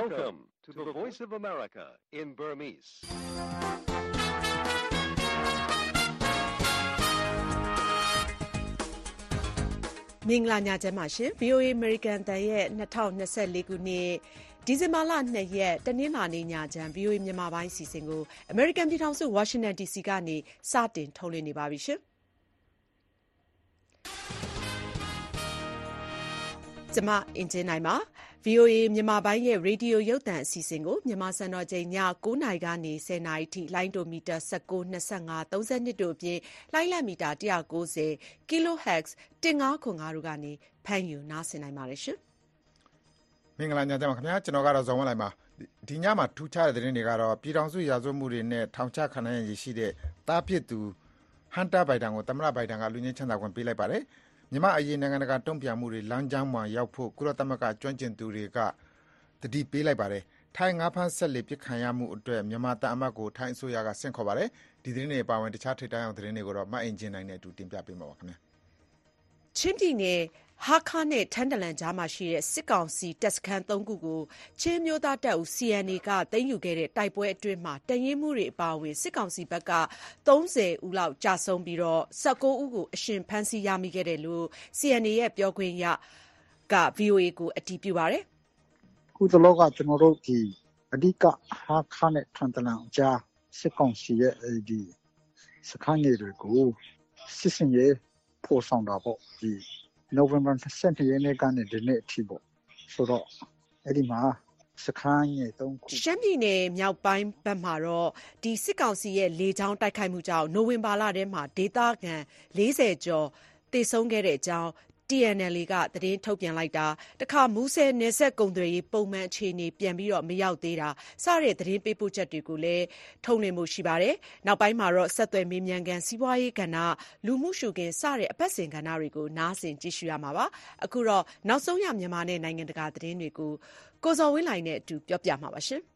Welcome to the Voice of America in Burmese. ။မင်္ဂလာညချမ်းပါရှင်။ VOA American တန်ရဲ့2024ခုနှစ်ဒီဇင်ဘာလ2ရက်တနင်္လာနေ့ညချမ်း VOA မြန်မာပိုင်းအစီအစဉ်ကို American ပြည်ထောင်စု Washington DC ကနေစတင်ထုတ်လွှင့်နေပါပြီရှင်။ကျွန်မအင်ဂျင်နိုင်ပါ။ VOA မြန်မာပိုင်းရဲ့ရေဒီယိုရုပ်သံအစီအစဉ်ကိုမြန်မာစံတော်ချိန်ည9:00နာရီကနေ10:00နာရီထိလိုင်းဒိုမီတာ19, 25, 32တို့အပြင်လိုင်းလတ်မီတာ190 kHz 1505တို့ကနေဖမ်းယူနားဆင်နိုင်ပါတယ်ရှင်။မင်္ဂလာညချမ်းပါခင်ဗျာ။ကျွန်တော်ကတော့ဇော်ဝင်းလိုက်ပါ။ဒီညမှာထူးခြားတဲ့သတင်းတွေကတော့ပြည်ထောင်စုရာဇဝတ်မှုတွေနဲ့ထောင်ချခံရရရှိတဲ့တားဖြစ်သူဟန်တာဘိုင်ဒန်ကိုသမ္မတဘိုင်ဒန်ကလူငင်းချမ်းသာခွင့်ပေးလိုက်ပါတယ်။မြန်မာအရေးနိုင်ငံတကာတုံ့ပြန်မှုတွေလမ်းကြောင်းမှာရောက်ဖို့ကုလသမဂ္ဂကျွမ်းကျင်သူတွေကတတိပေးလိုက်ပါတယ်။ထိုင်းငါးဖမ်းဆက်လက်ပြစ်ခံရမှုအတွက်မြန်မာတပ်အမတ်ကိုထိုင်းအစိုးရကဆင့်ခေါ်ပါတယ်။ဒီသတင်းတွေအပါအဝင်တခြားထိပ်တန်းအောင်သတင်းတွေကိုတော့မအင်ဂျင်နိုင်နဲ့အတူတင်ပြပေးမှာပါခင်ဗျာ။ချင်းပြည်နယ်ဟာခါနဲ့ထန်တလန်ကြားမှာရှိတဲ့စစ်ကောင်စီတပ်စခန်း3ခုကိုချင်းမျိုးသားတပ်ဦး CNA ကသိမ်းယူခဲ့တဲ့တိုက်ပွဲအတွင်းမှာတရင်မှုတွေအပါအဝင်စစ်ကောင်စီဘက်က30ဦးလောက်ကြာဆုံးပြီးတော့19ဦးကိုအရှင်ဖမ်းဆီးရမိခဲ့တယ်လို့ CNA ရဲ့ပြောခွင့်ရက VOA ကိုအတည်ပြုပါတယ်။ခုတလောကကျွန်တော်တို့ဒီအဓိကဟာခါနဲ့ထန်တလန်ကြားစစ်ကောင်စီရဲ့ဒီစခန်းတွေကိုစစ်စင်ရေးပို့ဆောင်တာပေါ့ဒီNovember 20ရက်နေ့ကနေဒီနေ့အထိပေါ့ဆိုတော့အဲ့ဒီမှာစခန်းငယ်3ခုရှမ်းပြည်နယ်မြောက်ပိုင်းဘက်မှာတော့ဒီစစ်ကောင်စီရဲ့လေကြောင်းတိုက်ခိုက်မှုကြောင့်နိုဝင်ဘာလထဲမှာဒေသခံ40ကျော်သေဆုံးခဲ့တဲ့အကြောင်းTNL ကသတင်းထုတ်ပြန်လိုက်တာတခါမူဆယ်နယ်ဆက်ကုံတွေပုံမှန်အခြေအနေပြန်ပြီးတော့မရောက်သေးတာစတဲ့သတင်းပေးပို့ချက်တွေကိုလည်းထုတ်လွှင့်မှုရှိပါတယ်။နောက်ပိုင်းမှာတော့ဆက်သွယ်မေးမြန်းကန်စီးပွားရေးကဏ္ဍလူမှုရှုခင်းစတဲ့အပတ်စဉ်ကဏ္ဍတွေကိုနားဆင်ကြည့်ရှုရမှာပါ။အခုတော့နောက်ဆုံးရမြန်မာနဲ့နိုင်ငံတကာသတင်းတွေကိုကိုဇော်ဝင်းလိုင်နဲ့အတူပြောပြမှာပါရှင်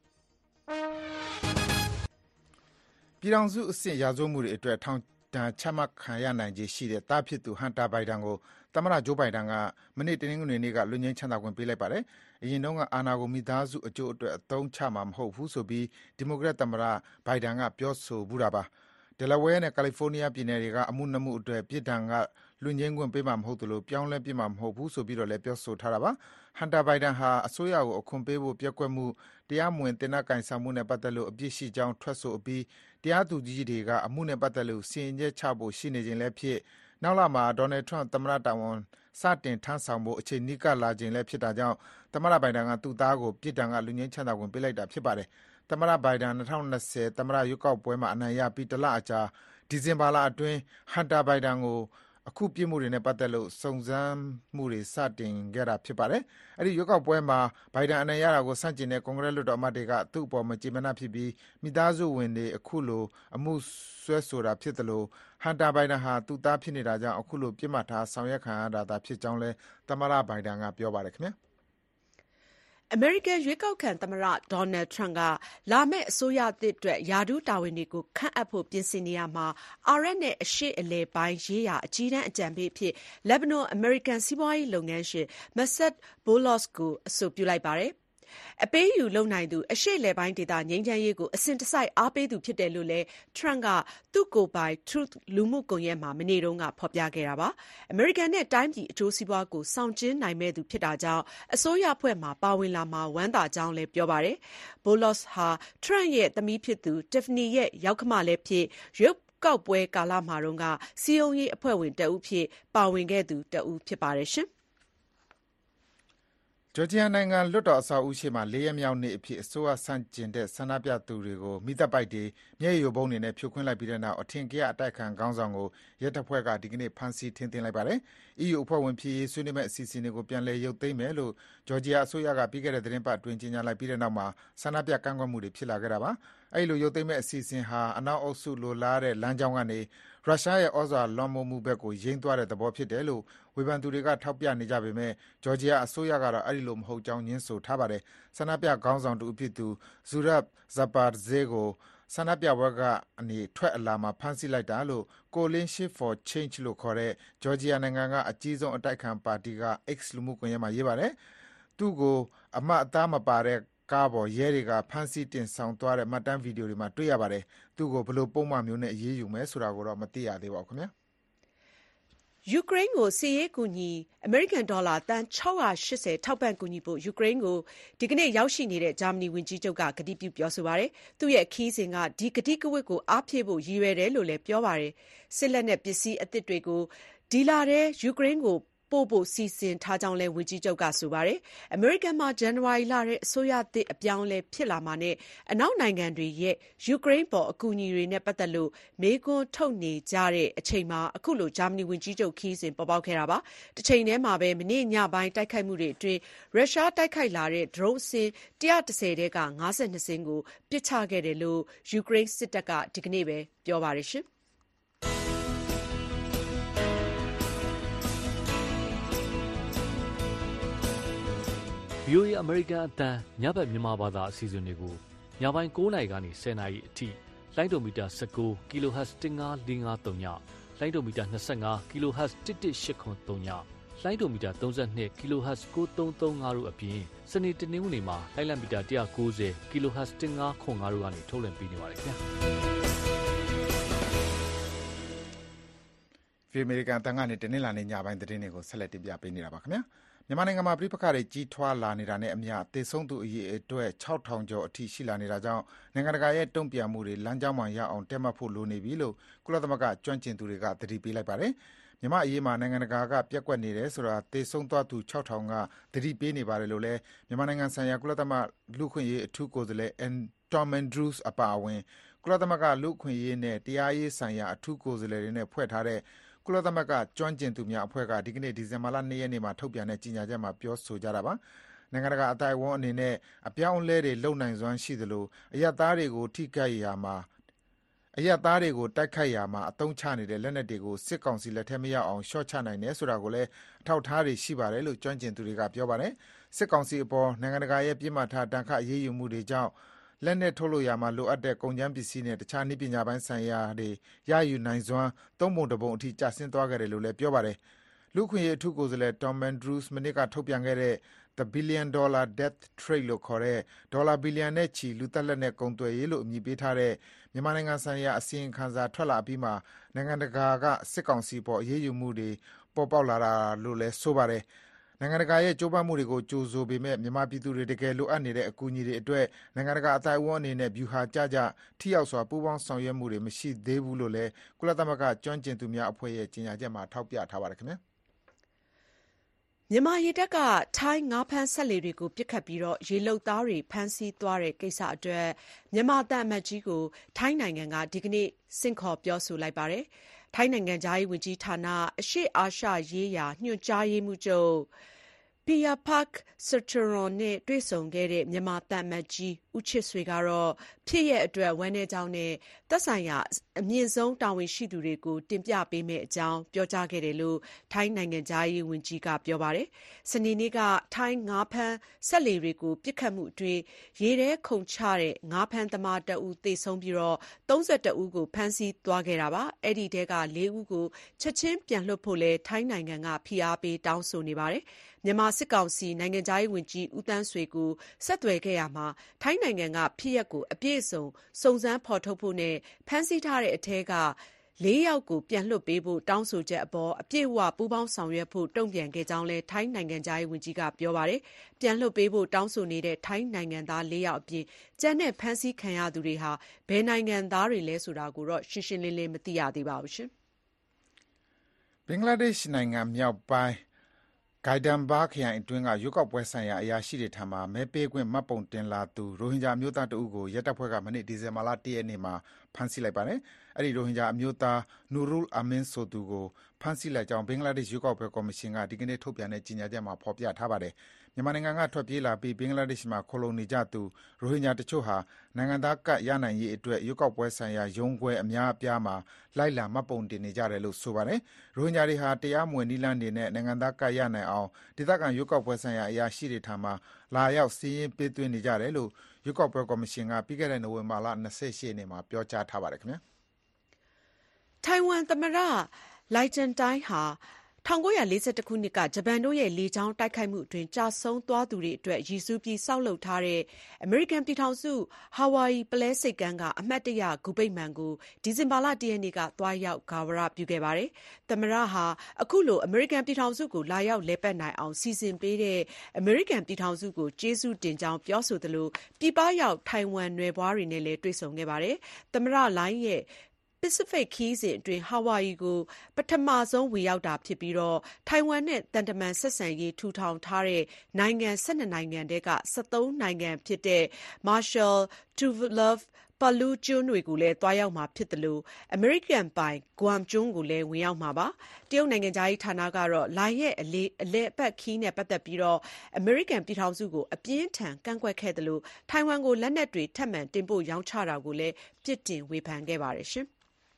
။ပြည်ထောင်စုအဆင့်ရာဇဝတ်မှုတွေအတွက်ထောင်ဒဏ်ချမှတ်ခံရနိုင်ခြေရှိတဲ့တားဖြစ်သူဟန်တာဘိုင်ဒန်ကိုသမ္မတဂျိုးဘိုင်ဒန်ကမနေ့တနင်္ဂနွေနေ့ကလွတ်ငြိမ်းချမ်းသာခွင့်ပေးလိုက်ပါတယ်။အရင်တုန်းကအာဏာကိုမိသားစုအကျိုးအတွက်အသုံးချမှာမဟုတ်ဘူးဆိုပြီးဒီမိုကရက်သမ္မတဘိုင်ဒန်ကပြောဆိုဘူးတာပါ။တယ်လီဝဲနဲ့ကယ်လီဖိုးနီးယားပြည်နယ်တွေကအမှု2မှုအတွက်ပြည်ဒဏ်ကလွတ်ငြိမ်းခွင့်ပေးမှာမဟုတ်သလိုပြောင်းလဲပြမှာမဟုတ်ဘူးဆိုပြီးတော့လည်းပြောဆိုထားတာပါ။ဟန်တာဘိုင်ဒန်ဟာအစိုးရကိုအခွန်ပေးဖို့ပြက်ကွက်မှုတရားမဝင်တင်နပ်ကင်ဆောင်မှုနဲ့ပတ်သက်လို့အပြစ်ရှိကြောင်းထွက်ဆိုအပြီးတရားသူကြီးတွေကအမှုနဲ့ပတ်သက်လို့စီရင်ချက်ချဖို့ရှိနေခြင်းလည်းဖြစ်နောက်လာမှာဒေါ်နယ်ထရန့်သမ္မတတာဝန်စတင်ထမ်းဆောင်ဖို့အချိန်နီးကပ်လာခြင်းလည်းဖြစ်တာကြောင့်သမ္မတဘိုင်ဒန်ကသူ့သားကိုပြည်ဒဏ်ကလူငင်းချမ်းသာဝင်ပေးလိုက်တာဖြစ်ပါတယ်။သမ္မတဘိုင်ဒန်2020သမ္မတရွေးကောက်ပွဲမှာအနိုင်ရပြီးတလအကြာဒီဇင်ဘာလအတွင်းဟန်တာဘိုင်ဒန်ကိုအခုပြစ်မှုတွေနဲ့ပတ်သက်လို့စုံစမ်းမှုတွေစတင်ခဲ့တာဖြစ်ပါတယ်။အဲဒီရွေးကောက်ပွဲမှာဘိုင်ဒန်အနိုင်ရတာကိုစန့်ကျင်တဲ့ကွန်ဂရက်လွှတ်တော်အမတ်တွေကသူ့အပေါ်မကြေမနပ်ဖြစ်ပြီးမိသားစုဝင်တွေအခုလိုအမှုဆွဲဆိုတာဖြစ်တယ်လို့ဟန်တာဘိုင်ဒန်ဟာသူ့သားဖြစ်နေတာကြောင့်အခုလိုပြစ်မှတ်ထားဆောင်ရွက်ခံရတာဖြစ်ကြောင်းလဲသမ္မတဘိုင်ဒန်ကပြောပါတယ်ခင်ဗျာ။အမေရိကန်ရွေးကောက်ခံသမ္မတဒေါ်နယ်ထရန့်ကလာမယ့်အစိုးရသစ်အတွက်ရာထူးတာဝန်တွေကိုခန့်အပ်ဖို့ပြင်ဆင်နေရမှာအာရပ်နဲ့အရှေ့အလယ်ပိုင်းရေးရာအကြီးတန်းအကြံပေးအဖြစ်လက်ဘနွန်အမေရိကန်စီးပွားရေးလုပ်ငန်းရှင်မက်ဆက်ဘိုလော့စ်ကိုအဆိုပြုလိုက်ပါတယ်။အပေးယူလုပ်နိုင်သူအရှေ့အလယ်ပိုင်းဒေသငြိမ်းချမ်းရေးကိုအစဉ်တစိုက်အားပေးသူဖြစ်တယ်လို့လည်းထရန့်ကသူ့ကိုယ်ပိုင် Truth လူမှုကွန်ရက်မှာမနေ့တုန်းကဖော်ပြခဲ့တာပါ။အမေရိကန်နဲ့တိုင်းပြည်အကျိုးစီးပွားကိုဆောင်ကျဉ်နိုင်မဲ့သူဖြစ်တာကြောင့်အစိုးရအဖွဲ့မှာပါဝင်လာမှာဝမ်းသာကြောင်းလည်းပြောပါတယ်။ဘိုလော့စ်ဟာထရန့်ရဲ့သမီးဖြစ်သူ Tiffany ရဲ့ရောက်ခမလည်းဖြစ်ရွေးကောက်ပွဲကာလမှာတုန်းကစီယုံရေးအဖွဲ့ဝင်တဦးဖြစ်ပါဝင်ခဲ့သူတဦးဖြစ်ပါတယ်ရှင်။ဂျော်ဂျီယာနိုင်ငံလွှတ်တော်အဆောက်အဦရှေ့မှာ4ရက်မြောက်နေ့အဖြစ်အစိုးရဆန့်ကျင်တဲ့ဆန္ဒပြသူတွေကိုမီးသတ်ပိုက်တွေမျက်ရည်ယိုဗုံးတွေနဲ့ဖြိုခွင်းလိုက်ပြီးတဲ့နောက်အထင်ကရအတိုက်အခံခေါင်းဆောင်ကိုရဲတပ်ဖွဲ့ကဒီကနေ့ဖမ်းဆီးထိန်းသိမ်းလိုက်ပါတယ်။ EU အဖွဲ့ဝင်ဖြစ်ရေးဆွေးနွေးမယ့်အစီအစဉ်တွေကိုပြန်လည်ရုပ်သိမ်းမယ်လို့ဂျော်ဂျီယာအစိုးရကပြီးခဲ့တဲ့သီတင်းပတ်အတွင်းကြေညာလိုက်ပြီးတဲ့နောက်မှာဆန္ဒပြကန့်ကွက်မှုတွေဖြစ်လာခဲ့တာပါ။အဲဒီလိုရုပ်သိမ်းမယ့်အစီအစဉ်ဟာအနောက်အုပ်စုလိုလားတဲ့လမ်းကြောင်းကနေရုရှားရဲ့ဩဇာလွှမ်းမိုးမှုဘက်ကိုယိမ်းသွားတဲ့သဘောဖြစ်တယ်လို့ဝေဖန်သူတွေကထောက်ပြနေကြပေမဲ့ဂျော်ဂျီယာအစိုးရကတော့အဲဒီလိုမဟုတ်ကြောင်းငြင်းဆိုထားပါတယ်။ဆန္ဒပြခေါင်းဆောင်တဦးဖြစ်သူ Zurab Zapardze ကိုဆန္ဒပြပွဲကနေထွက်အလာမှာဖမ်းဆီးလိုက်တာလို့ Coalition for Change လို့ခေါ်တဲ့ဂျော်ဂျီယာနိုင်ငံကအကြီးဆုံးအတိုက်အခံပါတီက X လူမှုကွန်ရက်မှာရေးပါတယ်။သူ့ကိုအမတ်အသားမပါတဲ့ကားပေါ်ရဲတွေကဖမ်းဆီးတင်ဆောင်သွားတဲ့မှတ်တမ်းဗီဒီယိုတွေမှာတွေ့ရပါတယ်။သူ့ကိုဘယ်လိုပုံမှန်မျိုးနဲ့အရေးယူမယ်ဆိုတာကိုတော့မသိရသေးပါဘူးခင်ဗျာ။ယူကရိန်းကိုစစ်ရေးကူညီအမေရိကန်ဒေါ်လာသန်း680ထောက်ပံ့ကူညီဖို့ယူကရိန်းကိုဒီကနေ့ရောက်ရှိနေတဲ့ဂျာမနီဝန်ကြီးချုပ်ကကတိပြုပြောဆိုပါတယ်။သူ့ရဲ့ခီးစဉ်ကဒီကတိကဝတ်ကိုအားဖြည့်ဖို့ရည်ရွယ်တယ်လို့လည်းပြောပါတယ်။စစ်လက်နက်ပစ္စည်းအသစ်တွေကိုဒီလထဲယူကရိန်းကိုပို့ဖို့စီစဉ်ထားကြောင်းလည်းဝန်ကြီးချုပ်ကဆိုပါတယ်။အမေရိကန်မှာဇန်နဝါရီလထဲအစိုးရသစ်အပြောင်းအလဲဖြစ်လာမှာနဲ့အနောက်နိုင်ငံတွေရဲ့ယူကရိန်းပေါ်အကူအညီတွေနဲ့ပတ်သက်လို့မေးခွန်းထုတ်နေကြတဲ့အချိန်မှာအခုလိုဂျာမနီဝန်ကြီးချုပ်ခီးစဉ်ပေါ်ပေါက်ခဲ့တာပါ။တစ်ချိန်တည်းမှာပဲမနေ့ညပိုင်းတိုက်ခိုက်မှုတွေအတွင်းရုရှားတိုက်ခိုက်လာတဲ့ဒရုန်းအစင်း110ထဲက52စင်းကိုပစ်ချခဲ့တယ်လို့ယူကရိန်းစစ်တပ်ကဒီကနေ့ပဲပြောပါတယ်ရှင်။ VOA အမေရိကန်အသံညဘက်မြန်မာဘာသာအစီအစဉ်တွေကိုညပိုင်း9:00နာရီကနေ10:00နာရီအထိလိုင်းဒိုမီတာ19 kHz 15553ညလိုင်းဒိုမီတာ25 kHz 11803ညလိုင်းဒိုမီတာ32 kHz 9335တို့အပြင်စနေတနင်္ဂနွေမှာလိုင်းလံမီတာ190 kHz 1505တို့ကနေထုတ်လွှင့်ပေးနေပါတယ်ခင်ဗျာ။အမေရိကန်အသံကနေတနင်္လာနေ့ညပိုင်းသတင်းတွေကိုဆက်လက်တင်ပြပေးနေတာပါခင်ဗျာ။မြန်မာနိုင်ငံမှာပြည်ပခါတွေကြီးထွားလာနေတာနဲ့အမျှသေဆုံးသူအရေအတွက်6000ကျော်အထိရှိလာနေတာကြောင့်နိုင်ငံတကာရဲ့တုံ့ပြန်မှုတွေလမ်းကြောင်းမှရအောင်တက်မှတ်ဖို့လိုနေပြီလို့ကုလသမဂ္ဂကျွမ်းကျင်သူတွေကသတိပေးလိုက်ပါတယ်။မြန်မာအရေးမှာနိုင်ငံတကာကပြက်ကွက်နေတယ်ဆိုတာသေဆုံးသွားသူ6000ကသတိပေးနေပါတယ်လို့လည်းမြန်မာနိုင်ငံဆိုင်ရာကုလသမဂ္ဂလူ့ခွင့်ရေးအထူးကိုယ်စားလှယ်Tom Andrews အပါအဝင်ကုလသမဂ္ဂလူ့ခွင့်ရေးနဲ့တရားရေးဆိုင်ရာအထူးကိုယ်စားလှယ်တွေနဲ့ဖွဲ့ထားတဲ့ကုလသမဂ္ဂကျွမ်းကျင်သူများအဖွဲ့ကဒီကနေ့ဒီဇင်ဘာလ2ရက်နေ့မှာထုတ်ပြန်တဲ့ကြေညာချက်မှာပြောဆိုကြတာပါ။နိုင်ငံတကာအသိုက်အဝန်းအနေနဲ့အပြောင်းအလဲတွေလုပ်နိုင်စွမ်းရှိသလိုအရပ်သားတွေကိုတိုက်ခိုက်ရာမှာအသုံးချနေတဲ့လက်နက်တွေကိုစစ်ကောင်စီလက်ထဲမရောက်အောင်ရှော့ချနိုင်တယ်ဆိုတာကိုလည်းအထောက်အထားတွေရှိပါတယ်လို့ကျွမ်းကျင်သူတွေကပြောပါတယ်။စစ်ကောင်စီအပေါ်နိုင်ငံတကာရဲ့ပြစ်မှတ်ထားတန်ခတ်အရေးယူမှုတွေကြောင့်လက်နက်ထုတ်လို့ရမှာလိုအပ်တဲ့ကုန်ကျန်းပစ္စည်းနဲ့တခြားနည်းပညာပိုင်းဆိုင်ရာတွေရယူနိုင်စွမ်းသုံးပုံတစ်ပုံအထိကျဆင်းသွားခဲ့တယ်လို့လည်းပြောပါတယ်။လူ့ခွင့်ရေးအထူးကိုယ်စားလှယ် Tom Andrews မနေ့ကထုတ်ပြန်ခဲ့တဲ့ The Billion Dollar Death Trade လို့ခေါ်တဲ့ဒေါ်လာဘီလီယံနဲ့ချီလူသက်လက်နဲ့ကုန်သွယ်ရေးလို့အမည်ပေးထားတဲ့မြန်မာနိုင်ငံဆိုင်ရာအစီရင်ခံစာထွက်လာပြီးမှနိုင်ငံတကာကစစ်ကောင်စီပေါ်အရေးယူမှုတွေပေါ်ပေါက်လာတာလို့လည်းဆိုပါတယ်။နိုင်ငံတကာရဲ့ကြိုးပမ်းမှုတွေကိုကြိုဆိုပေမဲ့မြန်မာပြည်သူတွေတကယ်လိုအပ်နေတဲ့အကူအညီတွေအတွက်နိုင်ငံတကာအသိုက်အဝန်းအနေနဲ့ဗျူဟာကျကျထိရောက်စွာပူးပေါင်းဆောင်ရွက်မှုတွေမရှိသေးဘူးလို့လည်းကုလသမဂ္ဂကျွမ်းကျင်သူများအဖွဲ့ရဲ့ကြေညာချက်မှာထောက်ပြထားပါတယ်ခင်ဗျာ။မြန်မာရေတပ်ကထိုင်းငါးဖမ်းစက်လှေတွေကိုပစ်ခတ်ပြီးရေလုပ်သားတွေဖမ်းဆီးသွားတဲ့ကိစ္စအတွက်မြန်မာသံအမတ်ကြီးကိုထိုင်းနိုင်ငံကဒီကနေ့ဆင့်ခေါ်ပြောဆိုလိုက်ပါတယ်။ထိုင်းနိုင်ငံခြားရေးဝန်ကြီးဌာနအရှေ့အာရှရေးရာညွှန်ကြားရေးမှူးချုပ်Piyapak Sricharoen နဲ့တွေ့ဆုံခဲ့တဲ့မြန်မာသံအမတ်ကြီးဦးချစ်ဆွေကတော့ဖြစ်ရပ်အတွက်ဝမ်းနည်းကြောင်းနဲ့သက်ဆိုင်ရာအမြင့်ဆုံးတာဝန်ရှိသူတွေကိုတင်ပြပေးမယ့်အကြောင်းပြောကြားခဲ့တယ်လို့ထိုင်းနိုင်ငံခြားရေးဝန်ကြီးကပြောပါတယ်။စနေနေ့ကထိုင်းငါးဖမ်းစက်လှေတွေကိုပစ်ခတ်မှုအတွင်းရေထဲခုန်ချတဲ့ငါးဖမ်းသမား1ဦးသေဆုံးပြီး32ဦးကိုဖမ်းဆီးသွားခဲ့တာပါ။အဲ့ဒီထဲက4ဦးကိုချက်ချင်းပြန်လွှတ်ဖို့လဲထိုင်းနိုင်ငံကဖိအားပေးတောင်းဆိုနေပါတယ်။မြန်မာစစ်ကောင်စီနိုင်ငံခြားရေးဝန်ကြီးဦးသန်းဆွေကိုဆက်သွယ်ခဲ့ရမှာထိုင်းနိုင်ငံကဖြစ်ရပ်ကိုအပြည့်အစုံစုံစမ်းဖော်ထုတ်ဖို့နဲ့ဖမ်းဆီးထားတဲ့အထက်က4ယောက်ကိုပြန်လွှတ်ပေးဖို့တောင်းဆိုချက်အပေါ်အပြည့်အဝပူးပေါင်းဆောင်ရွက်ဖို့တုံ့ပြန်ခဲ့ကြောင်းလည်းထိုင်းနိုင်ငံခြားရေးဝန်ကြီးကပြောပါတယ်။ပြန်လွှတ်ပေးဖို့တောင်းဆိုနေတဲ့ထိုင်းနိုင်ငံသား4ယောက်အပြင်ကျန်တဲ့ဖမ်းဆီးခံရသူတွေဟာဘယ်နိုင်ငံသားတွေလဲဆိုတာကိုတော့ရှင်းရှင်းလင်းလင်းမသိရသေးပါဘူး။ဘင်္ဂလားဒေ့ရှ်နိုင်ငံမြောက်ပိုင်းဂိုင်ဒန်ဘာခရိုင်အတွင်းကရွေးကောက်ပွဲဆိုင်ရာအရာရှိတွေထံမှမဲပေးခွင့်မှတ်ပုံတင်လာသူရိုဟင်ဂျာအမျိုးသားတဦးကိုရဲတပ်ဖွဲ့ကမနေ့ဒီဇင်ဘာလ1ရက်နေ့မှာဖမ်းဆီးလိုက်ပါတယ်။အဲဒီရိုဟင်ဂျာအမျိုးသား Nurul Amin ဆိုသူကိုဖမ်းဆီးလိုက်ကြောင်းဘင်္ဂလားဒေ့ရှ်ရွေးကောက်ပွဲကော်မရှင်ကဒီကနေ့ထုတ်ပြန်တဲ့ကြေညာချက်မှာဖော်ပြထားပါတယ်။မြန်မာနိုင်ငံကထွက်ပြေးလာပြီးဘင်္ဂလားဒေ့ရှ်မှာခိုလှုံနေကြသူရိုဟင်ဂျာတချို့ဟာနိုင်ငံသားကတ်ရနိုင်ရေးအတွက်ရွေးကောက်ပွဲဆိုင်ရာရုံးခွဲအများအပြားမှာလိုက်လံမှတ်ပုံတင်နေကြတယ်လို့ဆိုပါတယ်။ရိုဟင်ဂျာတွေဟာတရားမဝင်နည်းလမ်းတွေနဲ့နိုင်ငံသားကတ်ရနိုင်အောင်ဒေသခံရွေးကောက်ပွဲဆိုင်ရာအရာရှိတွေထံမှလာရောက်စာရင်းပေးသွင်းနေကြတယ်လို့ရွေးကောက်ပွဲကော်မရှင်ကပြီးခဲ့တဲ့နိုဝင်ဘာလ28ရက်နေ့မှာပြောကြားထားပါတယ်ခင်ဗျာ။ထိုင်ဝမ်သမ္မတလိုက်ချန်တိုင်းဟာ 1942 ခုနှစ်ကဂျပန်တို့ရဲ့လေကြောင်းတိုက်ခိုက်မှုအတွင်းကျဆုံးသွားသူတွေအတွက်ရည်စူးပြီးဆောက်လုပ်ထားတဲ့အမေရိကန်ပြည်ထောင်စုဟာဝိုင်ပုလဲဆိပ်ကမ်းကအမှတ်တရဂူပိတ်မှန်ကိုဒီဇင်ဘာလ 1 ရက်နေ့ကသွားရောက်ဂါဝရပြုခဲ့ပါတယ်။သမ္မတဟာအခုလိုအမေရိကန်ပြည်ထောင်စုကိုလာရောက်လည်ပတ်နိုင်အောင်စီစဉ်ပေးတဲ့အမေရိကန်ပြည်ထောင်စုကိုကျေးဇူးတင်ကြောင်းပြောဆိုသလိုပြည်ပရောက်ထိုင်ဝမ်နွယ်ဖွားတွေနဲ့လည်းတွေ့ဆုံခဲ့ပါတယ်။သမ္မတလိုင်းရဲ့Pacific ခရီးစဉ်အတွင်းဟာဝိုင်ယီကိုပထမဆုံးဝင်ရောက်တာဖြစ်ပြီးထိုင်ဝမ်နဲ့သံတမန်ဆက်ဆံရေးထူထောင်ထားတဲ့နိုင်ငံ 12 နိုင်ငံထဲက 13 နိုင်ငံဖြစ်တဲ့ Marshall, Tuvalu, Palau ကျွန်းတွေကိုလည်းသွားရောက်မှာဖြစ်သလိုအမေရိကန်ပိုင် Guam ကျွန်းကိုလည်းဝင်ရောက်မှာပါ။တရုတ်နိုင်ငံခြားရေးဌာနကတော့လိုင်းရဲ့အလည်အပတ်ခရီးနဲ့ပတ်သက်ပြီးအမေရိကန်ပြည်ထောင်စုကိုအပြင်းထန်ကန့်ကွက်ခဲ့သလိုထိုင်ဝမ်ကိုလက်နက်တွေထပ်မံတင်ပို့ရောင်းချတာကိုလည်းပြစ်တင်ဝေဖန်ခဲ့ပါတယ်။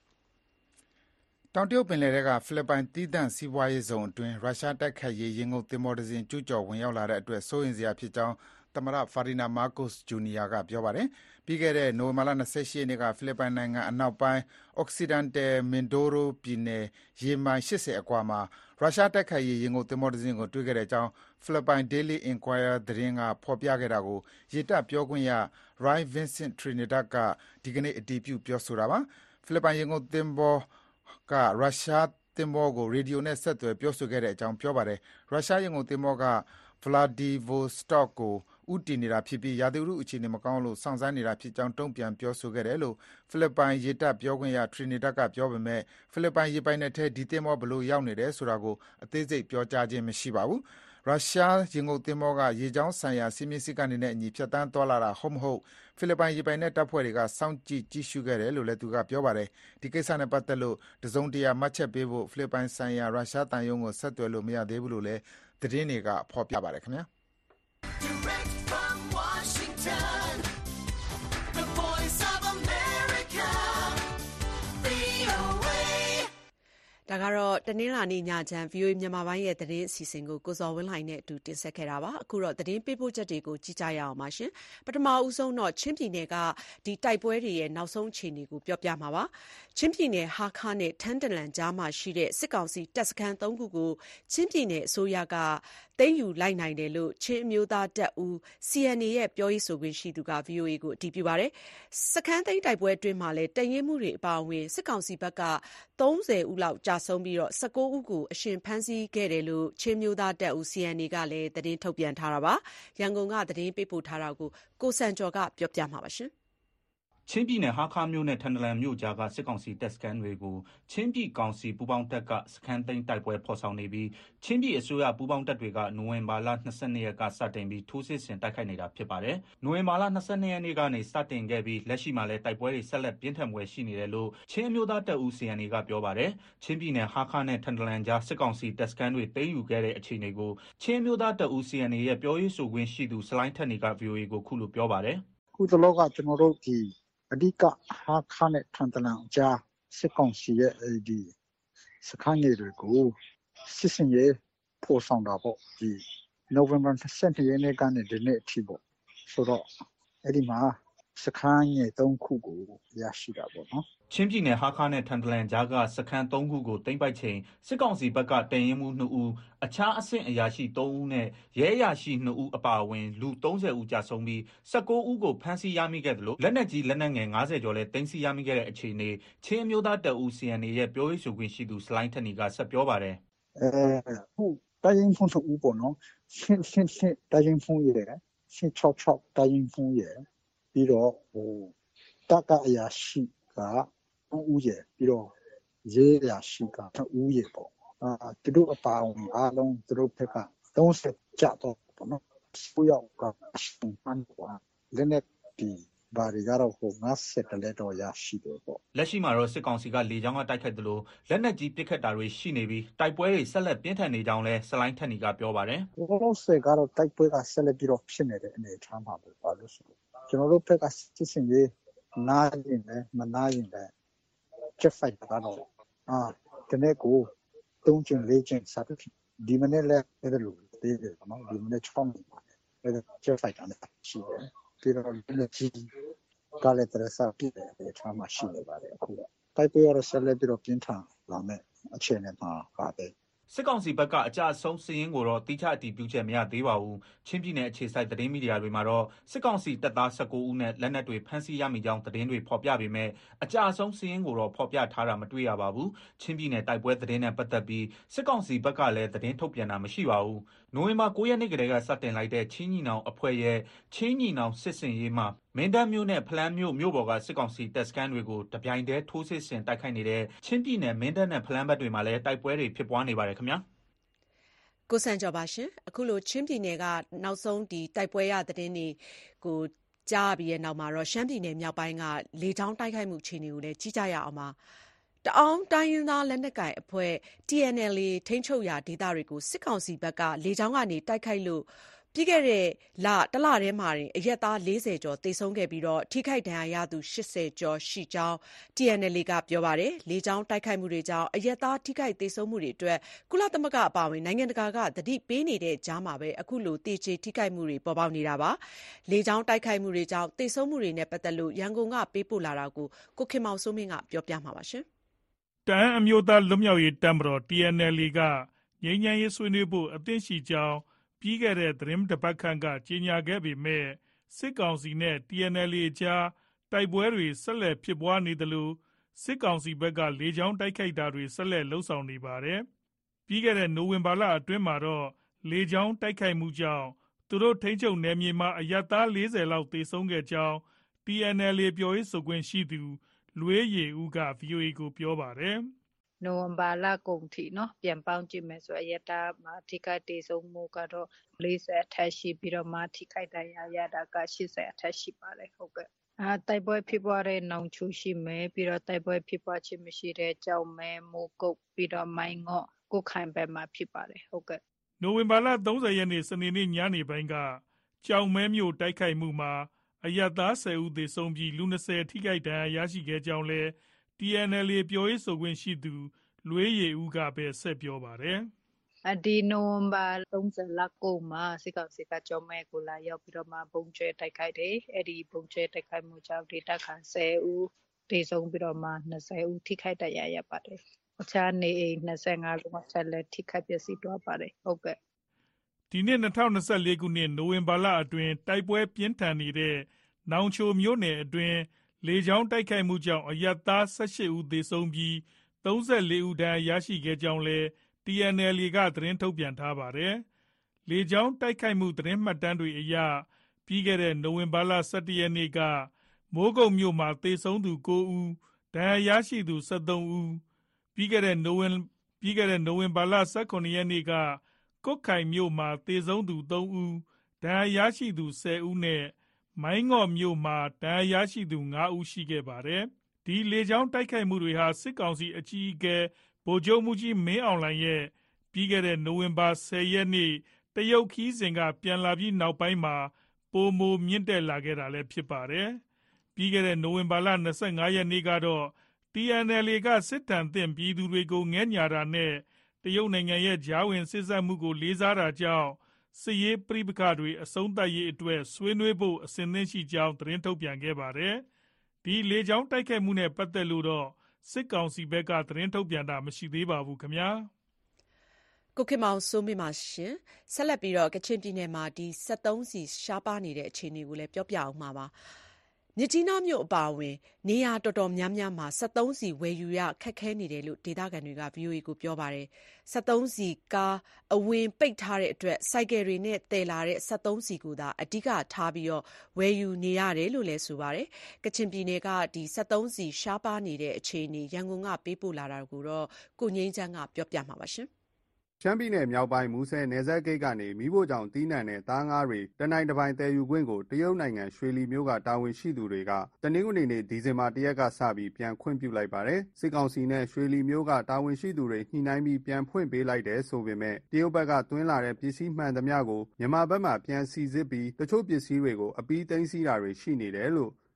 တောင်တရုတ်ပင်လယ်ထဲကဖိလစ်ပိုင်သီးသန့်စီးပွားရေးဇုံအတွင်းရုရှားတိုက်ခိုက်ရေးရေငုပ်သင်္ဘောတစ်စင်းကျူးကျော်ဝင်ရောက်လာတဲ့အတွက်စိုးရိမ်စရာဖြစ်ကြောင်းသမ္မတဖာဒီနာမားကိုစ်ဂျူနီယာကပြောပါတယ်။ပြီးခဲ့တဲ့နိုဝင်ဘာလ 28 ရက်နေ့ကဖိလစ်ပိုင်နိုင်ငံအနောက်ပိုင်း Occidental Mindoro ပြည်နယ်ရေမိုင် 80 အကွာမှာရုရှားတိုက်ခိုက်ရေးရေငုပ်သင်္ဘောတစ်စင်းကိုတွေ့ခဲ့တဲ့အကြောင်းဖိလစ်ပိုင် Daily Inquirer သတင်းကဖော်ပြခဲ့တာကိုရေတပ်ပြောခွင့်ရ Roy Vincent Trinidad ကဒီကနေ့အတည်ပြုပြောဆိုတာပါ။ဖိလစ်ပိုင်ရေငုပ်သင်္ဘောကရုရှားသင်္ဘောကိုရေဒီယိုနဲ့ဆက်သွယ်ပြောဆိုခဲ့တဲ့အကြောင်းပြောပါတယ်။ရုရှားရေငုပ်သင်္ဘောက Vladivostok ကိုဦးတည်နေတာဖြစ်ပြီးရာသီဥတုအခြေအနေမကောင်းလို့စောင့်ဆိုင်းနေတာဖြစ်ကြောင်းတုံ့ပြန်ပြောဆိုခဲ့တယ်လို့ဖိလစ်ပိုင်ရေတပ်ပြောခွင့်ရ Trinidad ကပြောပေမဲ့ဖိလစ်ပိုင်ရေပိုင်နက်ထဲဒီသင်္ဘောဘယ်လိုရောက်နေတယ်ဆိုတာကိုအသေးစိတ်ပြောကြားခြင်းမရှိပါဘူး။ရုရှားရေငုပ်သင်္ဘောကရေကြောင်းဆိုင်ရာစည်းမျဉ်းစည်းကမ်းတွေနဲ့အညီဖြတ်သန်းသွားလာတာဟုတ်မဟုတ်ဖိလစ်ပိုင်ရေပိုင်နက်တပ်ဖွဲ့တွေကစောင့်ကြည့်ကြည့်ရှုခဲ့တယ်လို့လည်းသူကပြောပါတယ်။ဒီကိစ္စနဲ့ပတ်သက်လို့တစုံတရာမှတ်ချက်ပေးဖို့ဖိလစ်ပိုင်ဆိုင်ရာရုရှားတန်ယုံကိုဆက်သွယ်လို့မရသေးဘူးလို့လည်းသတင်းတွေကဖော်ပြပါတယ်ခင်ဗျာ။ Direct from Washington, the voice of America, VOA. ဒါကတော့တနင်္လာနေ့ညချမ်း VOA မြန်မာပိုင်းရဲ့သတင်းအစီအစဉ်ကိုကိုဇော်ဝင်းလှိုင်နဲ့အတူတင်ဆက်ခဲ့တာပါအခုတော့သတင်းပေးပို့ချက်တွေကိုကြည့်ကြရအောင်ပါရှင်ပထမဦးဆုံးတော့ချင်းပြည်နယ်ကဒီတိုက်ပွဲတွေရဲ့နောက်ဆုံးအခြေအနေကိုပြောပြမှာပါချင်းပြည်နယ်ဟာခါနဲ့ထန်းတလန်ကြားမှာရှိတဲ့စစ်ကောင်စီတပ်စခန်း3ခုကိုချင်းပြည်နယ်အစိုးရကသိမ်းယူလိုက်နိုင်တယ်လို့ချင်းအမျိုးသားတပ်ဦး CNA ရဲ့ပြောရေးဆိုခွင့်ရှိသူက VOA ကိုအတည်ပြုပါတယ်စခန်းသိမ်းတိုက်ပွဲအတွင်းမှာလည်းတရင်မှုတွေအပါအဝင်စစ်ကောင်စီဘက်က30ဦးလောက်ကြာဆုံးပြီး19ဦးကိုအရှင်ဖမ်းဆီးခဲ့တယ်လို့ချင်းမျိုးသားတပ်ဦး CNA ကလည်းသတင်းထုတ်ပြန်ထားတာပါရန်ကုန်ကသတင်းပေးပို့ထားတာကိုကိုစံကျော်ကပြောပြမှာပါရှင်ချင်းပြည်နယ်ဟာခါမြို့နယ်ထန်တလန်မြို့ကြားကစစ်ကောင်စီတပ်စခန်းတွေကိုချင်းပြည်ကောင်စီပူးပေါင်းတပ်ကစခန်းသိမ်းတိုက်ပွဲဖော်ဆောင်နေပြီးချင်းပြည်အစိုးရပူးပေါင်းတပ်တွေကနိုဝင်ဘာလ22ရက်ကစတင်ပြီးထိုးစစ်ဆင်တိုက်ခိုက်နေတာဖြစ်ပါတယ်။နိုဝင်ဘာလ22ရက်နေ့ကနေစတင်ခဲ့ပြီးလက်ရှိမှာလည်းတိုက်ပွဲတွေဆက်လက်ပြင်းထန်မှုရှိနေတယ်လို့ချင်းအမျိုးသားတပ်ဦး CNA ကပြောပါတယ်။ချင်းပြည်နယ်ဟာခါနဲ့ထန်တလန်ကြားစစ်ကောင်စီတပ်စခန်းတွေသိမ်းယူခဲ့တဲ့အခြေအနေကိုချင်းအမျိုးသားတပ်ဦး CNA ရဲ့ပြောရေးဆိုခွင့်ရှိသူစလိုင်းထက်နေက VOA ကိုခုလိုပြောပါတယ်။ခုတလောကကျွန်တော်တို့ဒီအဓိကဟာခါနဲ့ထန်တလန်ကြားစစ်ကောင်စီရဲ့ဒီစခန်းတွေကိုစစ်စင်ရေးပို့ဆောင်တာပေါ့ဒီနိုဝင်ဘာ22ရက်နေ့ကနေဒီနေ့အထိပေါ့ဆိုတော့အဲ့ဒီမှာစခန်းငယ်3ခုကိုရရှိတာပေါ့နော်ချင်းပြည်နယ်ဟာခါနဲ့ထန်တလန်ကြားကစခန်း3ခုကိုသိမ်းပိုက်ချိန်စစ်ကောင်စီဘက်ကတရင်မှု2ဦးအခြားအဆင့်အရာရှိ3ဦးနဲ့ရဲအရာရှိ2ဦးအပါအဝင်လူ30ဦးကြာဆုံးပြီး19ဦးကိုဖမ်းဆီးရမိခဲ့တယ်လို့လက်နက်ကြီးလက်နက်ငယ်90ကျော်လဲသိမ်းဆည်းရမိခဲ့တဲ့အခြေအနေချင်းမျိုးသားတပ်ဦး CNA ရဲ့ပြောရေးဆိုခွင့်ရှိသူစလိုင်းထက်နီကဆက်ပြောပါတယ်ဟုတ်တရင်ဖုန်း2ဦးပေါ့နော်ရှင်းတရင်ဖုန်းရဲရှင်း66တရင်ဖုန်းရဲပြီးတော့ဟိုတကအရာရှိကဦးရဲပြီးတော့ရဲရရှိကဦးရဲပေါ့သူတို့အပါဝင်အားလုံးသူတို့ဘက်က30ကျတော့ပေါ့နော်ကိုရောက်ကရှင်ပန်းကွာလည်းနဲ့ဒီဘာတွေကတော့ဟို50လက်တော့ရရှိတယ်ပေါ့လက်ရှိမှာတော့စစ်ကောင်စီကလေကြောင်းကတိုက်ခိုက်တယ်လို့လက်နက်ကြီးပစ်ခတ်တာတွေရှိနေပြီးတိုက်ပွဲတွေဆက်လက်ပြင်းထန်နေကြောင်းလဲစလိုင်းထက်နီကပြောပါတယ်ဟိုဆက်ကတော့တိုက်ပွဲကဆက်လက်ပြီးတော့ဖြစ်နေတဲ့အနေအထားမှာပါလို့ဆိုကျွန်တော်တို့ဘက်ကစစ်စင်ရေးနားရင်လည်းမနားရင်လည်းချက်ဖိုက်ကတော့ဒီနေ့ကို3ကျင်း4ကျင်းစသဖြင့်ဒီမနေ့လည်းအဲ့လိုသေးတယ်နော်ဒီမနေ့6မိနစ်ပါတယ်အဲ့ဒါချက်ဖိုက်တာလည်းရှိတယ်ပြီးတော့လည်းကြီးကလည်းတရစားပြည့်တယ်အဲ့ဒါမှရှိနေပါတယ်အခုတိုက်ပွဲရဆက်လက်ပြီးတော့ပြင်းထန်လာမယ်အခြေအနေမှာပါတယ်စစ်ကောင်စီဘက်ကအကြအဆုံးစာရင်းကိုတော့တိကျအတည်ပြုချက်မရသေးပါဘူး။ချင်းပြည်နယ်အခြေစိုက်သတင်းမီဒီယာတွေမှာတော့စစ်ကောင်စီတပ်သား19ဦးနဲ့လက်နက်တွေဖမ်းဆီးရမိကြောင်းသတင်းတွေဖော်ပြပေမဲ့အကြအဆုံးစာရင်းကိုတော့ဖော်ပြထားတာမတွေ့ရပါဘူး။ချင်းပြည်နယ်တိုက်ပွဲသတင်းနဲ့ပတ်သက်ပြီးစစ်ကောင်စီဘက်ကလည်းသတင်းထုတ်ပြန်တာမရှိပါဘူး။နိုဝင်ဘာ9ရက်နေ့ကတည်းကစတင်လိုက်တဲ့ချင်းညီနောင်အဖွဲ့ရဲ့ချင်းညီနောင်စစ်စင်ရေးမှာမင်းတပ်မြို့နဲ့ဖလန်းမြို့ပေါ်ကစစ်ကောင်စီတပ်စခန်းတွေကိုတပြိုင်တည်းထိုးစစ်ဆင်တိုက်ခိုက်နေတဲ့ချင်းပြည်နယ်မင်းတပ်နဲ့ဖလန်းဘက်တွေမှာလည်းတိုက်ပွဲတွေဖြစ်ပွားနေပါတယ်ခင်ဗျာ။ကိုစံကျော်ပါရှင်။အခုလိုချင်းပြည်နယ်ကနောက်ဆုံးတိုက်ပွဲရသတင်းတွေကိုကြားပြီးတဲ့နောက်မှာတော့ရှမ်းပြည်နယ်မြောက်ပိုင်းကလေကြောင်းတိုက်ခိုက်မှုအခြေအနေကိုလည်းကြီးကြရအောင်ပါ။တအောင်းတိုင်းရင်းသားလက်နက်ကိုင်အဖွဲ့ TNLA ထိန်းချုပ်ရာဒေသတွေကိုစစ်ကောင်စီဘက်ကလေကြောင်းကနေတိုက်ခိုက်လို့ပြီးခဲ့တဲ့တလထဲမှာအရပ်သား40ကျော်သေဆုံးခဲ့ပြီးထိခိုက်ဒဏ်ရာရသူ80ကျော်ရှိကြောင်း TNLA ကပြောပါတယ်။လေကြောင်းတိုက်ခိုက်မှုတွေကြောင့်အရပ်သားထိခိုက်သေဆုံးမှုတွေအတွက်ကုလသမဂ္ဂအပါအဝင်နိုင်ငံတကာကသတိပေးနေတဲ့ကြားမှာပဲအခုလိုသေကျေထိခိုက်မှုတွေပေါ်ပေါက်နေတာပါ။လေကြောင်းတိုက်ခိုက်မှုတွေကြောင့်သေဆုံးမှုတွေနဲ့ပတ်သက်လို့ရန်ကုန်ကပေးပို့လာတာကိုကိုခင်မောင်စိုးမင်းကပြောပြမှာပါ။တအန်းအမျိုးသားလွတ်မြောက်ရေးတပ်မတော် TNLA ကငြိမ်းချမ်းရေးဆွေးနွေးဖို့အသင့်ရှိကြောင်းပြီးခဲ့တဲ့သတင်းတစ်ပတ်ခန့်ကကြေညာခဲ့ပေမဲ့စစ်ကောင်စီနဲ့ TNLA ကြားတိုက်ပွဲတွေဆက်လက်ဖြစ်ပွားနေသလိုစစ်ကောင်စီဘက်ကလေကြောင်းတိုက်ခိုက်တာတွေဆက်လက်လှုပ်ဆောင်နေပါတယ်။ပြီးခဲ့တဲ့နိုဝင်ဘာလအတွင်းမှာတော့လေကြောင်းတိုက်ခိုက်မှုကြောင့်သူတို့ထိန်းချုပ်နယ်မြေမှာအရပ်သား40လောက်သေဆုံးခဲ့ကြောင်း TNLA ပြောရေးဆိုခွင့်ရှိသူလွေးရည်ဦးက VOA ကိုပြောပါတယ်။နိုဝင်ဘာလကုန်ထိနော်ပြန်ပေါင်းကြည့်မယ်ဆိုအရတာမှာထိခိုက်ဒေဆုံးမှုကတော့40အထက်ရှိပြီးတော့မှထိခိုက်ဒဏ်ရာရတာက80အထက်ရှိပါတယ်ဟုတ်ကဲ့တိုက်ပွဲဖြစ်ပွားတဲ့နောင်ချူရှိမယ်ပြီးတော့တိုက်ပွဲဖြစ်ပွားခြင်းမရှိတဲ့ကြောင်မဲမိုးကုတ်ပြီးတော့မိုင်းငေါ့ကိုခိုင်ဘက်မှာဖြစ်ပါတယ်ဟုတ်ကဲ့နိုဝင်ဘာလ30ရက်နေ့စနေနေ့ညနေပိုင်းကကြောင်မဲမြို့တိုက်ခိုက်မှုမှာအရပ်သား10ဦးသေဆုံးပြီးလူ20ထိခိုက်ဒဏ်ရာရရှိခဲ့ကြောင်းလဲTNLA ပြောရေးဆိုခွင့်ရှိသူလွေးရည်ဦးကပဲဆက်ပြောပါတယ်ဒီနိုဝင်ဘာ30လကုန်မှာစစ်ကောင်စီကကြောမဲကိုလာရောက်ပြီးတော့မှပုံကျဲတိုက်ခိုက်တယ်အဲ့ဒီပုံကျဲတိုက်ခိုက်မှုကြောင့်ဒေသခံ10ဦးသေဆုံးပြီးတော့မှ20ဦးထိခိုက်ဒဏ်ရာရပါတယ်အခြားနေအိမ်25လုံးဆက်လက်ထိခိုက်ပျက်စီးသွားပါတယ်ဟုတ်ကဲ့ဒီနှစ်2024ခုနှစ်နိုဝင်ဘာလအတွင်းတိုက်ပွဲပြင်းထန်နေတဲ့နောင်ချိုမြို့နယ်အတွင်းလေကြောင်းတိုက်ခိုက်မှုကြောင့်အရပ်သား18ဦးသေဆုံးပြီး34ဦးဒဏ်ရာရရှိခဲ့ကြောင်းလည်း TNLA ကသတင်းထုတ်ပြန်ထားပါတယ်။လေကြောင်းတိုက်ခိုက်မှုသတင်းမှတ်တမ်းတွေအရပြီးခဲ့တဲ့နိုဝင်ဘာလ17ရက်နေ့ကမိုးကုတ်မြို့မှာသေဆုံးသူ9ဦးဒဏ်ရာရရှိသူ73ဦးပြီးခဲ့တဲ့နိုဝင်ဘာလ18ရက်နေ့ကကုတ်ခိုင်မြို့မှာသေဆုံးသူ3ဦးဒဏ်ရာရရှိသူ10ဦးနဲ့မိုင်းငေါ့မြို့မှာဒဏ်ရာရရှိသူ5ဦးရှိခဲ့ပါတယ်။ဒီလေကြောင်းတိုက်ခိုက်မှုတွေဟာစစ်ကောင်စီအကြီးအကဲဗိုလ်ချုပ်မှုကြီးမင်းအောင်လှိုင်ရဲ့ပြီးခဲ့တဲ့နိုဝင်ဘာ10ရက်နေ့တရုတ်ခီးစဉ်ကပြန်လာပြီးနောက်ပိုင်းမှာပိုမိုမြင့်တက်လာခဲ့တာလည်းဖြစ်ပါတယ်။ပြီးခဲ့တဲ့နိုဝင်ဘာလ25ရက်နေ့ကတော့ TNLA ကစစ်တမ်းသင့်ပြည်သူတွေကိုငဲ့ညာတာနဲ့တရုတ်နိုင်ငံရဲ့ဂျားဝင်စစ်ဆက်မှုကိုလေးစားတာကြောင့်စစ်ရေးပဋိပက္ခတွေအဆုံးသတ်ရေးအတွက်ဆွေးနွေးဖို့အစဉ်သင့်ရှိကြောင်းသတင်းထုတ်ပြန်ခဲ့ပါတယ်။ဒီလေကြောင်းတိုက်ခိုက်မှုနဲ့ပတ်သက်လို့တော့စစ်ကောင်စီဘက်ကသတင်းထုတ်ပြန်တာမရှိသေးပါဘူးခင်ဗျာ။ကိုခင်မောင်စိုးမင်းပါရှင်။ဆက်လက်ပြီးကချင်ပြည်နယ်မှာ73စီရှားပါနေတဲ့အခြေအနေကိုလည်းပြောပြအောင်မှာပါ။မြစ်ကြီးနားမြို့အပါအဝင်နေရာတော်တော်များများမှာ73စီဝယ်ယူရခက်ခဲနေတယ်လို့ဒေသခံတွေက VOA ကိုပြောပါတယ်။73စီကားအဝင်ပိတ်ထားတဲ့အတွက်စိုက်ကယ်တွေနဲ့တည်လာတဲ့73စီကိုသာအဓိကထားပြီးဝယ်ယူနေရတယ်လို့လည်းဆိုပါတယ်။ကချင်ပြည်နယ်က73စီရှားပါနေတဲ့အခြေအနေရန်ကုန်ကပေးပို့လာတာကိုတော့ကိုငိမ့်ချမ်းကပြောပြမှာပါရှင်။ရှမ်းပြည်နယ်မြောက်ပိုင်းမူဆယ်နယ်စပ်ဂိတ်ကနေမီးဖိုချောင်တီးနှံနဲ့သားငါးတွေတနိုင်တစ်ပိုင်းတည်ယူခွင့်ကိုတရုတ်နိုင်ငံရွှေလီမြို့ကတာဝန်ရှိသူတွေကတနင်္ဂနွေနေ့ဒီဇင်ဘာ1ရက်ကစပြီးပြန်ခွင့်ပြုလိုက်ပါတယ်။စစ်ကောင်စီနဲ့ရွှေလီမြို့ကတာဝန်ရှိသူတွေညှိနှိုင်းပြီးပြန်ဖွင့်ပေးလိုက်တယ်ဆိုပေမဲ့တရုတ်ဘက်ကသွင်းလာတဲ့ပစ္စည်းမှန်သမျှကိုမြန်မာဘက်မှပြန်စီစစ်ပြီးတချို့ပစ္စည်းတွေကိုအပြီးသိမ်းဆည်းတာတွေရှိနေတယ်လို့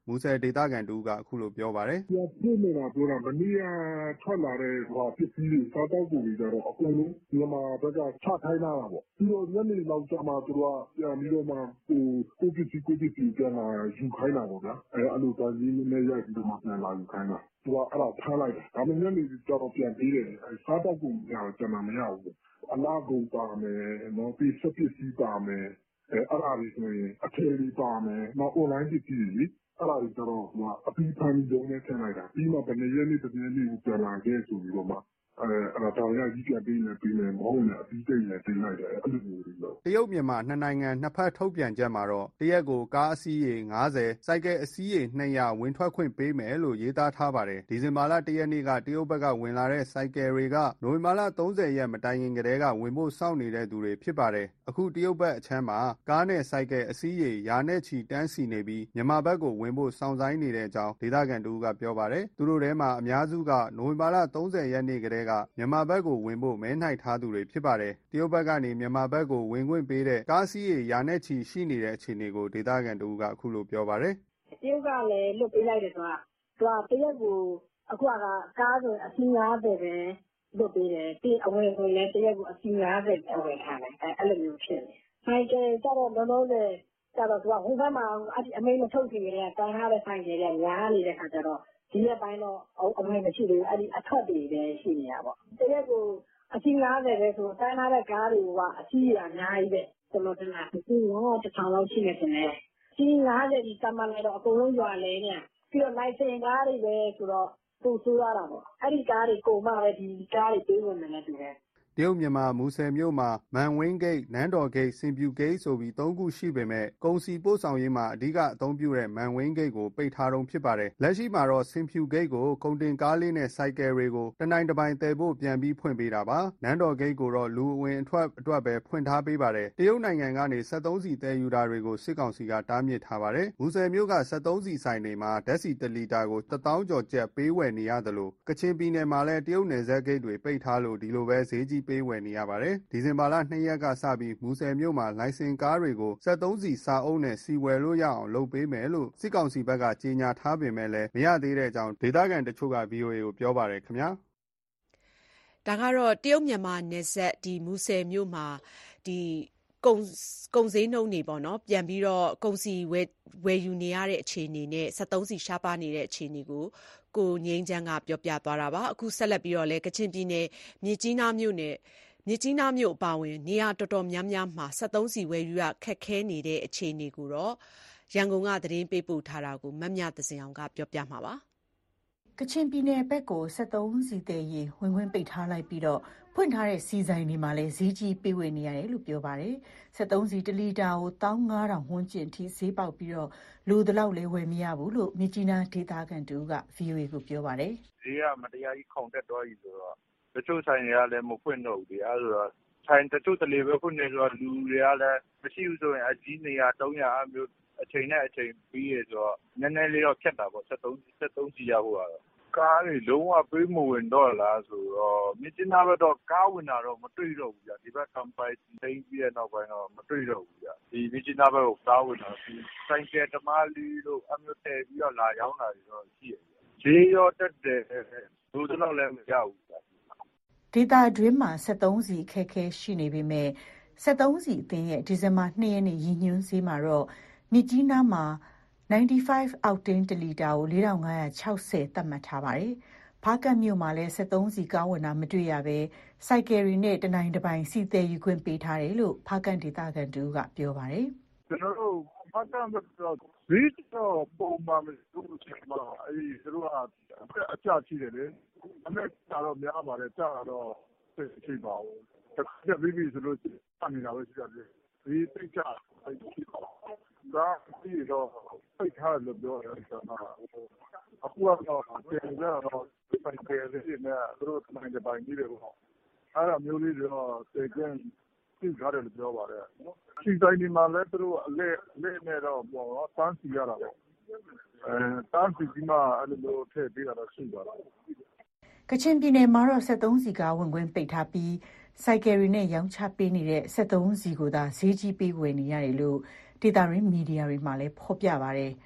မူဆယ်ဒေသခံတဦးကအခုလိုပြောပါတယ်။ "ပြည့်နေတာပြောတာမနေ့ကထွက်လာတဲ့ပစ္စည်းတွေစားသောက်ကုန်တွေကျတော့အကုန်လုံးမြန်မာဘက်ကချခိုင်းထားတာပေါ့။ပြီးတော့ညနေလောက်ကျမှသူတို့ကပြန်ပြီးတော့မှကိုယ့်ပစ္စည်းပြန်လာယူခိုင်းတာပေါ့ဗျာ။အဲ့လိုတန်ကြီးနည်းနည်းရိုက်ပြီးတော့မှပြန်လာယူခိုင်းတာ။သူကအဲ့ဒါဖမ်းလိုက်တာ။ဒါပေမဲ့ညနေကျတော့ပြန်ပေးတယ်။စားသောက်ကုန်ကျန်တာမရဘူး။အလှကုန်ပါမယ်။ပြီးစက်ပစ္စည်းပါမယ်။အဲ့ဒါတွေဆိုရင်အထည်တွေပါမယ်။နောက် online ပစ္စည်းတွေလေ။အဲ့ဒါတွေကျတော့အပြီးဖမ်းပြီးရုံးထဲထည့်လိုက်တာ။ပြီးမှဘယ်နှစ်ရက်နေ့ကိုပြန်လာခဲ့ဆိုပြီးတော့မှအဲ့ဒါတာဝန်ကြီးပြန်ပေးမယ်မဟုတ်ရင်အပြီးတိတ်နဲ့တင်လိုက်တယ်အဲ့လိုမျိုးတွေလို့တရုတ်မြန်မာနှစ်နိုင်ငံနှစ်ဖက်ထုတ်ပြန်ချက်မှာတော့တရက်ကိုကားအစီးရေ50စိုက်ကယ်အစီးရေ200ဝင်ထွက်ခွင့်ပေးမယ်လို့ရေးသားထားပါတယ်ဒီဇင်ဘာလ1ရက်နေ့ကတရုတ်ဘက်ကဝင်လာတဲ့စိုက်ကယ်တွေကနိုဝင်ဘာလ30ရက်မတိုင်ခင်ကတည်းကဝင်ဖို့စောင့်နေတဲ့သူတွေဖြစ်ပါတယ်အခုတရုတ်ဘက်အချမ်းမှာကားနဲ့စိုက်ကယ်အစီးရေရာနဲ့ချီတန်းစီနေပြီးမြန်မာဘက်ကိုဝင်ဖို့စောင့်ဆိုင်းနေတဲ့အကြောင်းဒေသခံတူကပြောပါတယ်သူတို့ထဲမှာအများစုကနိုဝင်ဘာလ30ရက်နေ့ကတည်းကမြန်မာဘက်ကိုဝင်ဖို့မဲနှိုက်ထားသူတွေဖြစ်ပါတယ်။တရုတ်ဘက်ကနေမြန်မာဘက်ကိုဝင်ခွင့်ပေးတဲ့ကားစီးရေရာနဲ့ချီရှိနေတဲ့အခြေအနေကိုဒေသခံတူကအခုလိုပြောပါတယ်။တရုတ်ကလည်းလွတ်ပေးလိုက်တယ်ဆိုတာသူကတရက်ကိုအခုကကားဆိုအစီး50ပဲလွတ်ပေးတယ်။ပြီးအဝင်ဆိုလည်းတရက်ကိုအစီး50အဝင်ထားတယ်။အဲ့လိုမျိုးဖြစ်နေ။ဆိုင်ကယ်ကျတော့လုံးလုံးလေကျတော့သူကဟိုဘက်မှာအမိန့်မထုတ်ခင်ကတည်းကတန်းထားတဲ့ဆိုင်ကယ်တွေများနေတဲ့ခါကျတော့ဒီရက်ပိုင်းတော့အဝင်မရှိသေးဘူးအဲ့ဒီအထွက်တွေပဲရှိနေတာပေါ့တရက်ကိုအစီး50ပဲဆိုတန်းထားတဲ့ကားတွေကအစီးရအများကြီးပဲကျွန်တော်တင်တာဒီကတော့1000လောက်ရှိနေတယ်အစီး50ဒီတမန်လည်းတော့အကုန်လုံးရွာလဲနေပြီးတော့လိုက်စင်ကားတွေပဲဆိုတော့သူ့ဆိုးရတာပေါ့အဲ့ဒီကားတွေကုန်မှပဲဒီကားတွေပေးဝင်တယ်တူတယ်တရုတ်မြန်မာမူဆယ်မြို့မှာမန်ဝင်းဂိတ်နန်းတော်ဂိတ်စင်ပြူဂိတ်ဆိုပြီး3ခုရှိပေမဲ့ကုန်စည်ပို့ဆောင်ရေးမှာအဓိကအသုံးပြုတဲ့မန်ဝင်းဂိတ်ကိုပိတ်ထားတုန်းဖြစ်ပါတယ်လက်ရှိမှာတော့စင်ပြူဂိတ်ကိုကုန်တင်ကားလေးနဲ့စိုက်ကယ်တွေကိုတနိုင်တပိုင်တည်ဖို့ပြန်ပြီးဖွင့်ပေးတာပါနန်းတော်ဂိတ်ကိုတော့လူအဝင်အထွက်အတွက်ပဲဖွင့်ထားပေးပါတယ်တရုတ်နိုင်ငံကနေ73စီတည်ယူတာတွေကိုစစ်ကောင်စီကတားမြစ်ထားပါတယ်မူဆယ်မြို့က73စီဆိုင်တွေမှာဓာတ်ဆီ1လီတာကို1000ကျော်ကျပ်ပေးဝယ်နေရတယ်လို့ကချင်ပြည်နယ်မှာလည်းတရုတ်နယ်စပ်ဂိတ်တွေပိတ်ထားလို့ဒီလိုပဲဈေးကြီးပေးဝယ်နေရပါတယ်။ဒီဇင်ဘာလ2ရက်ကစပြီးမူဆယ်မြို့မှာလိုင်စင်ကားတွေကို73စီစာအုပ်နဲ့စီဝယ်လို့ရအောင်လုပ်ပေးမယ်လို့စစ်ကောင်စီဘက်ကကြေညာထားပေမဲ့လည်းမရသေးတဲ့အကြောင်းဒေသခံတချို့က VOA ကိုပြောပါတယ်ခင်ဗျာ။ဒါကတော့တရုတ်မြန်မာနယ်စပ်မူဆယ်မြို့မှာကုန်ဈေးနှုန်းတွေပေါ့နော်ပြန်ပြီးတော့ကုန်စည်ဝယ်ယူနေရတဲ့အခြေအနေနဲ့73စီရှားပါနေတဲ့အခြေအနေကိုကိုငိမ့်ချမ်းကပြောပြသွားတာပါအခုဆက်လက်ပြီးတော့လဲကချင်ပြည်နယ်မြစ်ကြီးနားမြို့အပါအဝင်နေရာတော်တော်များများမှာ73စီဝယ်ယူရခက်ခဲနေတဲ့အခြေအနေကိုတော့ရန်ကုန်ကသတင်းပေးပို့ထားတာကိုမမြသစင်အောင်ကပြောပြမှာပါကချင်ပြည်နယ်ဘက်ကို73စီတဲ့ရင်ဝင်ခွင့်ပိတ်ထားလိုက်ပြီးတော့ဖွင့်ထားတဲ့စီဆိုင်တွေမှာလည်းဈေးကြီးပေးဝေနေရတယ်လို့ပြောပါတယ်73စီ1လီတာကို15000ဝန်းကျင်ထိဈေးပေါက်ပြီးတော့လူတလောက်လည်းဝယ်မရဘူးလို့မြကြီးနားဒေသခံတူက VOA ကိုပြောပါတယ်ဈေးကမတရားကြီးခုန်တက်သွားပြီဆိုတော့တချို့ဆိုင်တွေကလည်းမဖွင့်တော့ဘူးဒီအဲဆိုတော့ဆိုင်တချို့တလေပဲဖွင့်နေဆိုတော့လူတွေကလည်းမရှိဘူးဆိုရင်အကြီး200 300အမျိုးအချိန်နဲ့အချိန်ပြီးရဆိုတော့နည်းနည်းလေးတော့ဖြတ်တာပေါ့73စီရဖို့ကတော့ကားတွေလုံးဝပေးမဝင်တော့လားဆိုတော့မြစ်ကြီးနားဘက်တော့ကားဝင်တာတော့မတွေ့တော့ဘူးဗျဒီဘက်ကမ်ပိုင်သိမ်းပြီးတဲ့နောက်ပိုင်းတော့မတွေ့တော့ဘူးဗျဒီမြစ်ကြီးနားဘက်ကိုကားဝင်တာဒီဆိုင်ကယ်ဓမားလီတို့အမျိုးတည်ပြီးတော့လာရောက်တာတွေတော့ရှိရဈေးရောတက်တယ်လူတော့လည်းမရဘူးဗျဒေတာတွင်းမှာ73စီခက်ခဲရှိနေပေမဲ့73စီအသင်းရဲ့ဒီဇင်ဘာ2ရက်နေ့ရည်ညွှန်းဈေးမှာတော့မြစ်ကြီးနားမှာ95 octane 1လီတာကို4560သတ်မှတ်ထားပါတယ်။ဖားကတ်မြို့မှာလည်း73စီကားဝင်တာမတွေ့ရပဲစိုက်ကယ်ရီနဲ့တနိုင်တပိုင်စီသည်ယူခွင့်ပေးထားတယ်လို့ဖားကတ်ဒေသခံတူကပြောပါတယ်။ကျွန်တော်တို့ဖားကတ်ကတော့ဈေးတော့ပုံမှန်လို့ချိန်မှာသူတို့ကအကျရှိတယ်လေ။အမေကတော့များပါတယ်ကြာတော့သိပါဘူး။တစ်ခါပြီးပြီဆိုလို့နေတာပဲရှိတယ်။ဒီသိချရှိပါဒါပြီးတော့ဖိတ်ထားလို့ပြောတယ်ဆိုတော့အခုကတော့ပြန်ကြတော့ပိုင်ကယ်လေးနဲ့သူတို့နိုင်တဲ့ပိုင်ကြီးတွေပေါ့အဲ့ဒါမျိုးလေးတွေတော့တေကျင်းသိကြတယ်လို့ပြောပါတယ်စီတိုင်းဒီမှာလည်းသူတို့အလက်နဲ့တော့ပေါ့တန်းစီရတာပေါ့တန်းစီဒီမှာအဲ့လိုထည့်ပေးတာတော့ရှိပါတယ်ကချင်ပြည်နယ်မှာတော့73စီကားဝင်ခွင့်ပိတ်ထားပြီးစိုက်ကယ်ရီနဲ့ရောင်းချပေးနေတဲ့73စီကိုသာဈေးကြီးပေးဝယ်နေရတယ်လို့ဒေတာရင်းမီဒီယာတွေမှာလည်းဖော်ပြပါတယ်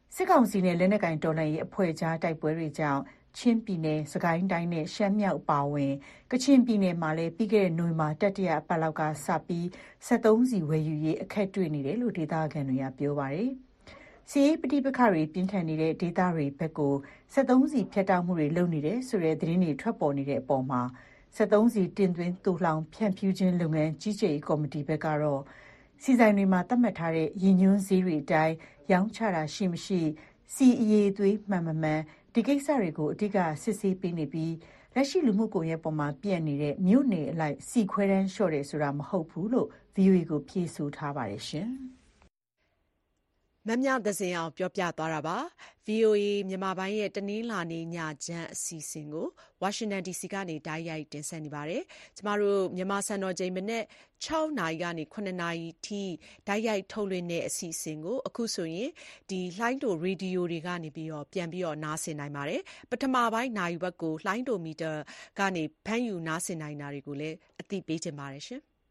စစ်ကောင်စီနဲ့လက်နက်ကိုင်တော်လှန်ရေးအဖွဲ့ကြားတိုက်ပွဲတွေကြောင့်ချင်းပြည်နယ်၊စကိုင်းတိုင်းနဲ့ရှမ်းမြောက်အပါအဝင်ကချင်ပြည်နယ်မှာလည်းပြီးခဲ့တဲ့နိုဝင်ဘာတတိယအပတ်လောက်ကစပြီး73စီဝယ်ယူရေးအခက်တွေ့နေတယ်လို့ဒေသခံတွေကပြောပါတယ်။စစ်ရေးပဋိပက္ခတွေပြင်းထန်နေတဲ့ဒေသတွေဘက်ကို73စီဖြတ်တောက်မှုတွေလုပ်နေတယ်ဆိုတဲ့သတင်းတွေထွက်ပေါ်နေတဲ့အပေါ်မှာ73စီတင်သွင်းတူလှောင်ဖြန့်ဖြူးခြင်းလုပ်ငန်းကြီးကြပ်ရေးကော်မတီဘက်ကတော့စီဆိုင်တွေမှာသတ်မှတ်ထားတဲ့ရည်ညွှန်းဈေးတွေအတိုင်းရောင်းချတာရှိမရှိစီအရေးသွေးမှန်မမှန်ဒီကိစ္စတွေကိုအဓိကစစ်ဆေးပေးနေပြီးလက်ရှိလူမှုကွန်ရက်ပေါ်မှာပြန့်နေတဲ့မြို့နယ်အလိုက်စီခွဲတန်းလျှော့တယ်ဆိုတာမဟုတ်ဘူးလို့ VOA ကိုဖြေဆိုထားပါတယ်ရှင်။မမြသဇင်အောင်ပြောပြသွားတာပါ။ VOA မြန်မာပိုင်းရဲ့တနင်္လာနေ့ညချမ်းအစီအစဉ်ကို Washington DC ကနေတိုက်ရိုက်တင်ဆက်နေပါတယ်။ကျမတို့မြန်မာစံတော်ချိန်မနေ့6နာရီကနေ9နာရီထိတိုက်ရိုက်ထုတ်လွှင့်တဲ့အစီအစဉ်ကိုအခုဆိုရင်ဒီလှိုင်းတိုရေဒီယိုတွေကနေပြီးတော့ပြန်ပြီးတော့နားဆင်နိုင်ပါတယ်။ပထမပိုင်းနာရီဝက်ကိုလှိုင်းတိုမီတာကနေဖမ်းယူနားဆင်နိုင်တာတွေကိုလည်းအသိပေးချင်ပါတယ်ရှင်။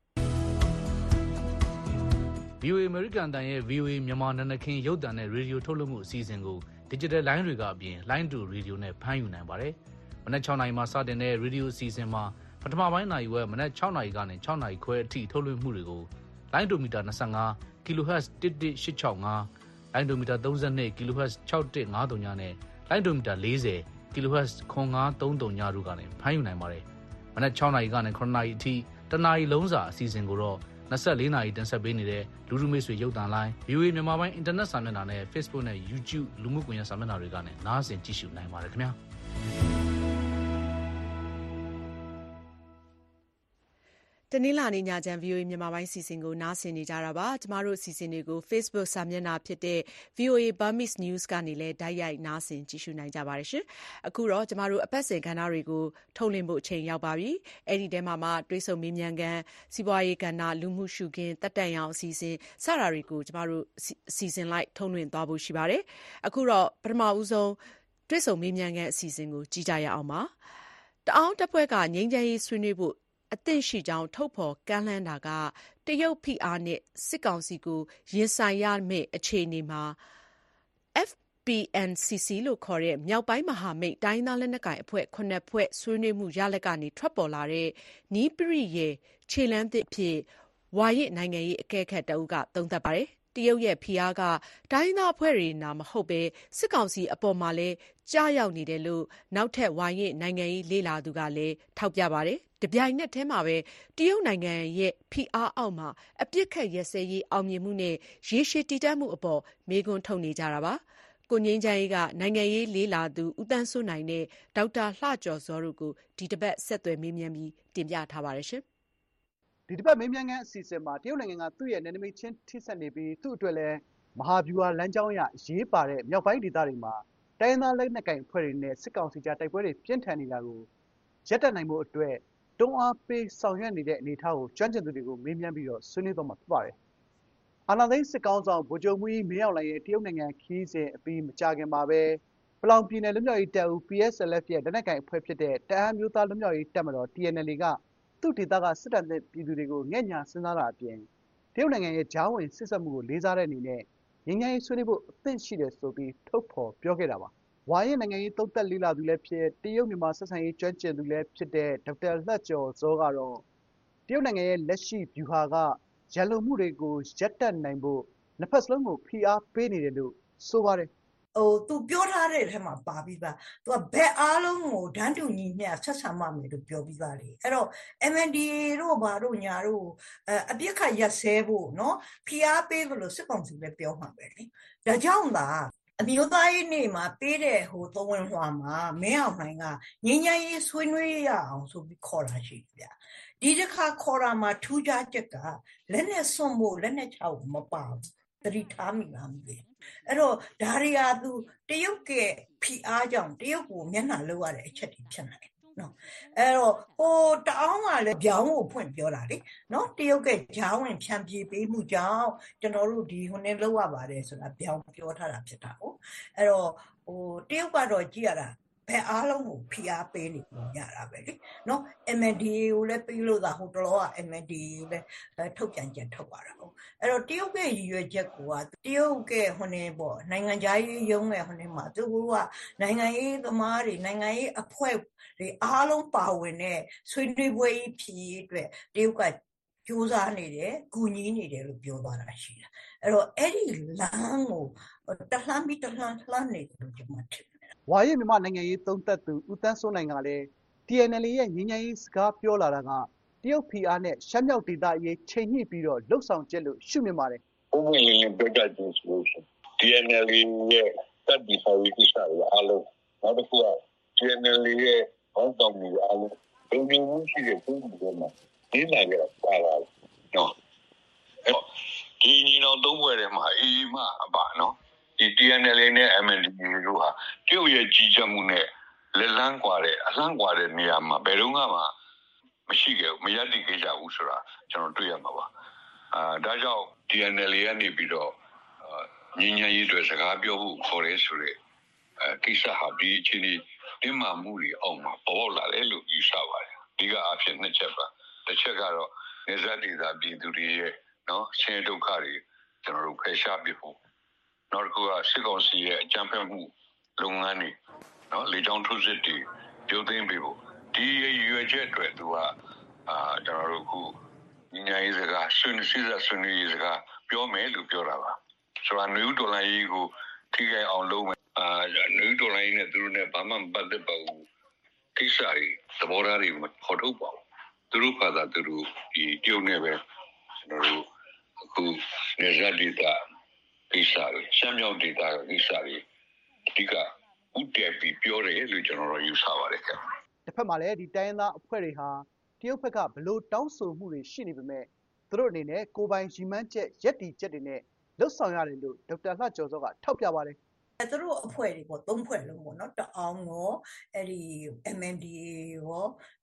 VOA American အတန်ရဲ့ VOA မြန်မာနနခင်ရုပ်သံနဲ့ရေဒီယိုထုတ်လွှင့်မှုအစီအစဉ်ကို Digital Line တွေကအပြင် Line to Radio နဲ့ဖမ်းယူနိုင်ပါတယ်။မနက်6နာရီမှာစတင်တဲ့ရေဒီယိုအစီအစဉ်မှာပထမပိုင်းနာရီဝက်မနက်6နာရီကနေ6နာရီခွဲအထိထုတ်လွှင့်မှုတွေကို Line to Meter 25 kHz 11865 Line to Meter 32 kHz 6153ညနဲ့ Line to Meter 40 kHz 9530ညတို့ကနေဖမ်းယူနိုင်ပါတယ်။မနက်6နာရီကနေ9နာရီအထိတနာရီလုံးစာအစီအစဉ်ကိုတော့24နာရီတင်ဆက်ပေးနေတဲ့လူလူမိတ်ဆွေရုပ်သံလိုင်း VOA မြန်မာပိုင်းအင်တာနက်စာမျက်နှာနဲ့ Facebook နဲ့ YouTube လူမှုကွန်ရက်စာမျက်နှာတွေကနေနားဆင်ကြည့်ရှုနိုင်ပါတယ်ခင်ဗျာတနင်္လာနေ့ညချမ်း VOA မြန်မာပိုင်းစီစဉ်ကိုနားဆင်နေကြတာပါကျမတို့စီစဉ်တွေကို Facebook စာမျက်နှာဖြစ်တဲ့ VOA Burmese News ကနေလည်းတိုက်ရိုက်နားဆင်ကြည့်ရှုနိုင်ကြပါတယ်ရှင်အခုတော့ကျမတို့အပတ်စဉ်ကဏ္ဍတွေကိုထုတ်လွှင့်ဖို့အချိန်ရောက်ပါပြီအဲ့ဒီထဲမှာတွဲဆုံမေးမြန်းခန်းစီးပွားရေးကဏ္ဍလူမှုရှုခင်းတက်တန်ရောင်အစီအစဉ်စတာတွေကိုကျမတို့စီစဉ်လိုက်ထုတ်လွှင့်သွားဖို့ရှိပါတယ်အခုတော့ပထမဦးဆုံးတွဲဆုံမေးမြန်းခန်းအစီအစဉ်ကိုကြည့်ကြရအောင်ပါတအောင်တပ်ဖွဲ့ကငြိမ်းချမ်းရေးဆွေးနွေးဖို့အသင့်ရှိကြောင်းထုတ်ဖော်ကမ်းလှမ်းတာကတရုတ်ဖိအားနဲ့စစ်ကောင်စီကိုရင်ဆိုင်ရမယ့်အခြေအနေမှာ FPNCC လို့ခေါ်တဲ့မြောက်ပိုင်းမဟာမိတ်တိုင်းသားလက်နက်ကိုင်အဖွဲ့9ဖွဲ့ဆွေးနွေးမှုရလဒ်ကနေထွက်ပေါ်လာတဲ့နီးပရိယေခြေလှမ်းသစ်ဖြစ်ဝါရင့်နိုင်ငံရေးအကဲခတ်တအုပ်ကသုံးသပ်ပါတယ်တရုတ်ရဲ့ဖိအားကတိုင်းသားအဖွဲ့တွေနာမဟုတ်ပဲစစ်ကောင်စီအပေါ်မှာလည်းကြားရောက်နေတယ်လို့နောက်ထပ်ဝါရင့်နိုင်ငံရေးလေ့လာသူကလည်းထောက်ပြပါတယ်တပြိုင်နက်တည်းမှာပဲတရုတ်နိုင်ငံရဲ့ဖိအားအောက်မှာအပြစ်ခတ်ရစဲရေးအောင်မြင်မှုနဲ့ရေရှည်တည်တံ့မှုအပေါ်မေးခွန်းထုတ်နေကြတာပါကိုငင်းချမ်းရေးကနိုင်ငံရေးလေ့လာသူဦးတန်းစိုးနိုင်နဲ့ဒေါက်တာလှကျော်စောတို့ကိုဒီတစ်ပတ်ဆက်သွယ်မေးမြန်းပြီးတင်ပြထားပါတယ်ရှင်ဒီတစ်ပတ်မေးမြန်းခန်းအစီအစဉ်မှာတရုတ်နိုင်ငံကသူ့ရဲ့နယ်နိမိတ်ချင်းထိစပ်နေပြီးသူ့အတွက်လည်းမဟာဗျူဟာလမ်းကြောင်းအရအရေးပါတဲ့မြောက်ပိုင်းဒေသတွေမှာတိုင်းသားလက်နက်ကိုင်အဖွဲ့တွေနဲ့စစ်ကောင်စီကြားတိုက်ပွဲတွေပြင်းထန်နေတာကိုရပ်တန့်နိုင်ဖို့အတွက်တွန်းအားပေးဆောင်ရွက်နေတဲ့အနေအထားကိုကျွမ်းကျင်သူတွေကိုမေးမြန်းပြီးတော့ဆွေးနွေးသွားမှာဖြစ်ပါတယ်။အာဏာသိမ်းစစ်ကောင်ဆောင်ဗိုလ်ချုပ်မှူးကြီးမင်းအောင်လှိုင်ရဲ့တရုတ်နိုင်ငံခရီးစဉ်အပြီးမကြာခင်မှာပဲပလောင်ပြည်နယ်လွတ်မြောက်ရေးတပ်ဦး PSLF ရဲ့လက်နက်ကိုင်အဖွဲ့ဖြစ်တဲ့တအန်းမျိုးသားလွတ်မြောက်ရေးတပ်မတော် TNLA ကသူ့ဒေသကစစ်တပ်နဲ့ပြည်သူတွေကိုငဲ့ညာစဉ်းစားတာအပြင်တရုတ်နိုင်ငံရဲ့ကြားဝင်စစ်ဆက်မှုကိုလေးစားတဲ့အနေနဲ့ငြိမ်းချမ်းရေးဆွေးနွေးဖို့အသင့်ရှိတယ်ဆိုပြီးထုတ်ဖော်ပြောခဲ့တာပါ။ဝါရင့်နိုင်ငံရေးသုံးသပ်လေ့လာသူလည်းဖြစ်တရုတ်မြန်မာဆက်ဆံရေးကျွမ်းကျင်သူလည်းဖြစ်တဲ့ဒေါက်တာလှကျော်စောကတော့တရုတ်နိုင်ငံရဲ့လက်ရှိဗျူဟာကရန်လိုမှုတွေကိုရပ်တန့်နိုင်ဖို့နှစ်ဖက်စလုံးကိုဖိအားပေးနေတယ်လို့ဆိုပါတယ်သူပြောထားတဲ့ထဲမှာပါပြီးပါသူကဘက်အားလုံးကိုဒန်းတူညီမျှဆက်ဆံမှမယ်လို့ပြောပြီးပါလေအဲ့တော့ MNDAA တို့ဘာတို့ညာတို့အပြစ်ခတ်ရက်စဲဖို့เนาะဖိအားပေးလို့စစ်ကောင်စီလည်းပြောမှာပဲလေဒါကြောင့်သာအမျိုးသားရေးနေ့မှာပေးတဲ့သဝင်လွှာမှာမင်းအောင်လှိုင်ကငြိမ်းချမ်းရေးဆွေးနွေးရအောင်ဆိုပြီးခေါ်တာရှိဗျာဒီတစ်ခါခေါ်တာမှာထူးခြားချက်ကလက်နဲ့စွန့်ဖို့လက်နဲ့ချောက်မပါဘူးသတိထားမိလားမသိဘူးအဲ့တော့ဒါရီယာသူတရုတ်ကဖိအားကြောင့်တရုတ်ကိုမျက်နှာလောက်ရတဲ့အချက်တွေဖြစ်နေတယ်နော်အဲ့တော့တအောင်းကလည်းကြောင်းကိုဖွင့်ပြောတာလေနော်တရုတ်ကဂျားဝင်ဖြန့်ပြေးပေးမှုကြောင့်ကျွန်တော်တို့ဒီလောက်ရပါတယ်ဆိုတာပြောင်းပြောထားတာဖြစ်တာဟုတ်အဲ့တော့တရုတ်ကတော့ကြည့်ရတာဘဘက်အားလုံးကိုဖိအားပေးနေလို့ရတာပဲလေနော် MNDAA ကိုလည်းပြီးလို့သာဟိုတလောက MNDAA ကိုလည်းထုတ်ပြန်ချက်ထုတ်လာတာဟုတ်အဲ့တော့တရုတ်ရဲ့ရည်ရွယ်ချက်ကတရုတ်ရဲ့ဟိုနေပေါ့နိုင်ငံခြားရေးရုံးရဲ့ဟိုနေမှာသူကနိုင်ငံရေးသမားတွေနိုင်ငံရေးအဖွဲ့တွေအားလုံးပါဝင်တဲ့ဆွေးနွေးပွဲကြီးဖြစ်ရေးအတွက်တရုတ်ကကြိုးစားနေတယ်ကူညီနေတယ်လို့ပြောသွားတာရှိတယ်အဲ့တော့အဲ့ဒီလမ်းကိုတလှမ်းပြီးတလှမ်းလှမ်းနေတယ်လို့ကျွန်မထင်တယ်ဝါရင့်မြန်မာနိုင်ငံရေးသုံးသပ်သူဦးသန်းစိုးနိုင်ကလည်း TNLA ရဲ့ငြိမ်းချမ်းရေးစကားပြောလာတာကတရုတ်ဖိအားနဲ့ရှမ်းမြောက်ဒေသအရေးချိန်ညှိပြီးတော့လှုပ်ဆောင်ချက်လို့ရှုမြင်ပါတယ်ဥပဒေနဲ့ပြောကြခြင်းဆိုလို့ရှိရင် TNLA ရဲ့တပ်ဒီဆောင်ရေးကိစ္စတွေအားလုံးနောက်တစ်ခုက TNLA ရဲ့ဘောင်းဆောင်မှုအားလုံးဘယ်လိုမျိုးရှိတဲ့ပုံစံမှာဒီနိုင်ရတာပါလားနော်ဒီညီနောင်သုံးဘွယ်ထဲမှာအေးမှအပါနော်ဒီ TNLA နဲ့ MNDAA တို့ဟာတရုတ်ရဲ့ကြီးကြပ်မှုနဲ့လက်လန်းกว่าတဲ့အလန်းกว่าတဲ့နေရာမှာဘယ်တော့မှမရှိခဲ့ဘူးမရတည်ခဲ့ကြဘူးဆိုတာကျွန်တော်တွေ့ရမှာပါဒါကြောင့် TNLA ကနေပြီးတော့ညီညာရေးတွေစကားပြောဖို့ခေါ်ရဲဆိုတဲ့ကိစ္စဟာဒီအချိန်ဒီတင်မာမှုတွေအောက်မှာပေါ်လာတယ်လို့ယူဆပါတယ်ဒီကအဖြစ်နှစ်ချက်ပါတစ်ချက်ကတော့နေဇာတိသာပြည်သူတွေရဲ့နော်ဆင်းရဲဒုက္ခတွေကျွန်တော်တို့ဖယ်ရှားပြဖို့နောက်တစ်ခုကစစ်ကောင်စီရဲ့အကြမ်းဖက်မှုလုပ်ငန်းတွေနော်လေကြောင်းထိုးစစ်တွေပြုတ်သိမ်းပေးဖို့ဒီရွေချက်အတွက်သူကကျွန်တော်တို့ခုညီညာရေးစကားဆွေးနွေးဆွေးနွေးရေးစကားပြောမယ်လို့ပြောတာပါဆိုတာနယူးဒေါ်လာရေးကိုထိခိုက်အောင်လုပ်မယ်နယူးဒေါ်လာရေးနဲ့သူတို့နဲ့ဘာမှမပတ်သက်ပါဘူးကိစ္စတွေသဘောထားတွေမခေါ်ထုတ်ပါဘူးသူတို့ဘာသာသူတို့ဒီပြုတ်နေပဲကျွန်တော်တို့အခုနေရာဒေသကိစ္စတွေရှမ်းမြောက်ဒေသကိစ္စတွေအဓိကဥတည်ပြီးပြောတယ်လို့ကျွန်တော်တို့ယူဆပါတယ်ခင်ဗျတစ်ဖက်မှာလည်းဒီတိုင်းရင်းသားအဖွဲ့တွေဟာတရုတ်ဘက်ကဘလို့တောင်းဆိုမှုတွေရှိနေပေမဲ့သူတို့အနေနဲ့ကိုယ်ပိုင်ရီမန်းချက်ရက်တီချက်တွေနဲ့လှုပ်ဆောင်ရတယ်လို့ဒေါက်တာလှကျော်စောကထောက်ပြပါတယ်သူတို့အဖွဲ့တွေပေါ့သုံးဖွဲ့လုံးပေါ့နော်တအောင်ရောအဲ့ဒီ MNDAA ရော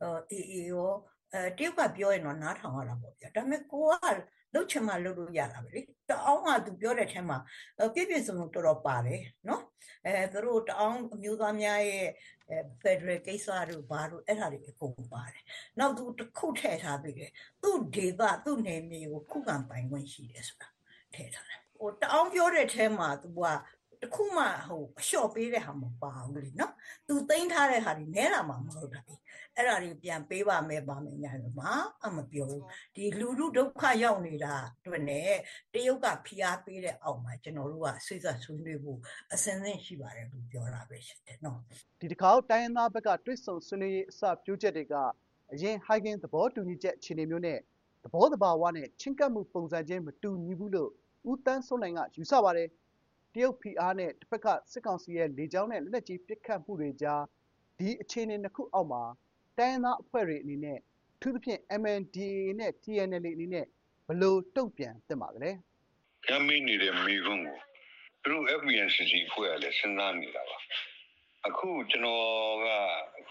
AA ရောတရုတ်ကပြောရင်တော့နားထောင်ရတာပေါ့ဗျာဒါပေမဲ့ကိုကလှုပ်ချင်မှလှုပ်လို့ရတာပဲလေတအောင်ကသူပြောတဲ့အထက်မှာပြည့်ပြည့်စုံစုံတော်တော်ပါတယ်နော်သူတို့တအောင်အမျိုးသားများရဲ့Federal ကိစ္စတို့ဘာတို့အဲ့ဒါတွေအကုန်ပါတယ်နောက်သူတစ်ခုထည့်ထားပြီးတယ်သူ့ဒေသသူ့နယ်မြေကိုခုခံပိုင်ခွင့်ရှိတယ်ဆိုတာထည့်ထားတယ်ဟိုတအောင်ပြောတဲ့အထက်မှာသူကတခုမှဟိုအလျှော့ပေးတဲ့ဟာမပါဘူးလေနော်သူသိမ်းထားတဲ့ဟာတွေနဲတာမှမဟုတ်တာလေအဲ့ဒါတွေပြန်ပေးပါမယ်ပါမယ်ညာလို့မပြောဘူးဒီလူလူဒုက္ခရောက်နေတာအတွက်နဲ့တရုတ်ကဖိအားပေးတဲ့အောက်မှာကျွန်တော်တို့ကဆွေးဆက်ဆွေးနွေးဖို့အစဉ်စဉ်ရှိပါတယ်လို့ပြောတာပဲရှိတယ်နော်ဒီတစ်ခါတိုင်းရင်းသားဘက်ကတွစ်ဆုံဆွေးနွေးရေးအစပြုချက်တွေကအရင်ဟိုင်ဂင်သဘောတူညီချက်အခြေအနေမျိုးနဲ့သဘောတဘာဝနဲ့ချင်းကပ်မှုပုံစံချင်းမတူညီဘူးလို့ဦးတန်းစိုးနိုင်ကယူဆပါတယ်တရုတ်ဖိအားနဲ့တစ်ဖက်ကစစ်ကောင်စီရဲ့လေကြောင်းနဲ့လက်နက်ကြီးပစ်ခတ်မှုတွေကြားဒီအခြေအနေနှစ်ခုအောက်မှာတိုင်းရင်းသားအဖွဲ့တွေအနေနဲ့အထူးသဖြင့် MNDAA နဲ့ TNLA အနေနဲ့ဘယ်လိုတုံ့ပြန်သင့်ပါသလဲ။ရမင်းနေတဲ့မိကုန်းကိုသူတို့ FPNCC အဖွဲ့ကလည်းစဉ်းစားနေတာပါ။အခုကျွန်တော်ကအခု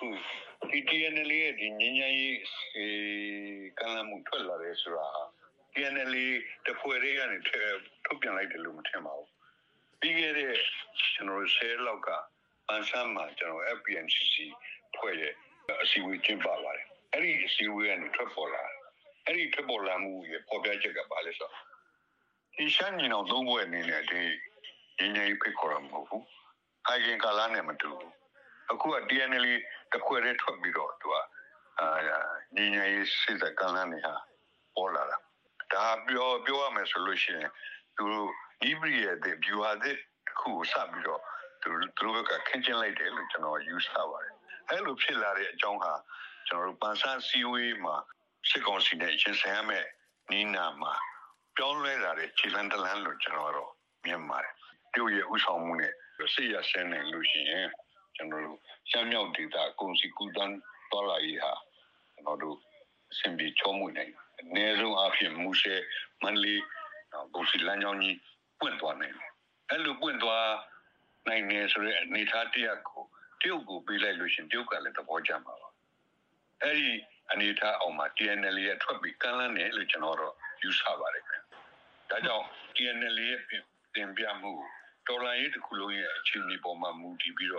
TNLA ရဲ့ဒီငញ្ញရေးကမ်းလှမ်းမှုထွက်လာတယ်ဆိုတာ TNLA တဖွဲ့တွေကနေထုတ်ပြန်လိုက်တယ်လို့မထင်ပါဘူး။ပြီးခဲ့တဲ့ကျွန်တော်10လောက်ကပန်းစမ်းမှာကျွန်တော် FPNCC ဖွဲ့ရဲ့အစည်းအဝေးကျင်းပပါတယ်အဲ့ဒီအစည်းအဝေးကနေထွက်ပေါ်လာအဲ့ဒီထွက်ပေါ်လာမှုရဲ့ပေါ်ပြချက်ကဘာလဲဆိုတော့ဒီရှမ်းပြည်တော်သုံးဘွဲ့အနေနဲ့ဒီငញ្ញရေးဖိတ်ခေါ်ရမှာမဟုတ်ဘူးဟိုင်ဂင်ကာလာနဲ့မတူဘူးအခုက TNLA တစ်ခွဲတည်းထွက်ပြီးတော့သူကငញ្ញရေးစစ်တပ်ကလန်းနေဟာပေါ်လာတာဒါပြောရမယ်ဆိုလို့ရှိရင်သူဒီပရိရဲ့ဗျူဟာသစ်တစ်ခုကိုစပြီးတော့သူတို့ကခင်းကျင်းလိုက်တယ်လို့ကျွန်တော်ယူဆပါတယ်အဲ့လိုဖြစ်လာတဲ့အကြောင်းဟာကျွန်တော်တို့ပန်းစမ်းစီဝေးမှာစစ်ကောင်စီနဲ့ရှင်းဆိုင်ရမယ်နီးနာမှာပြောင်းလဲလာတဲ့ခြေလမ်းတစ်လမ်းလို့ကျွန်တော်တော့မြင်ပါတယ်တရုတ်ရဲ့ဥဆောင်မှုနဲ့စစ်ရဆင်းနေလို့ရှိရင်ကျွန်တော်တို့ရှမ်းမြောက်ဒေသကုန်စည်ကူးသန်းတော်လာရေးဟာကျွန်တော်တို့အဆင်ပြေချောမွေ့နိုင်အနည်းဆုံးအဖြစ်မူရှဲမန္တလေးကုန်စည်လမ်းကြောင်းကြီးပွင့်သွားနိုင်တယ်အဲ့လိုပွင့်သွားနိုင်နေဆိုတဲ့အနေအထားတစ်ခုတရုတ်ကိုပေးလိုက်လို့ရှင်တရုတ်ကလည်းသဘောကျမှာပါအဲ့ဒီအနေအထားအောင်မှာ TNLA ရဲ့ထွက်ပြီးကမ်းလှမ်းတယ်လို့ကျွန်တော်တော့ယူဆပါတယ်ခင်ဗျဒါကြောင့် TNLA ရဲ့တင်ပြမှုတော်လိုင်းရေးတစ်ခုလုံးရဲ့အခြေအနေပေါ်မှာမူတည်ပြီးတော့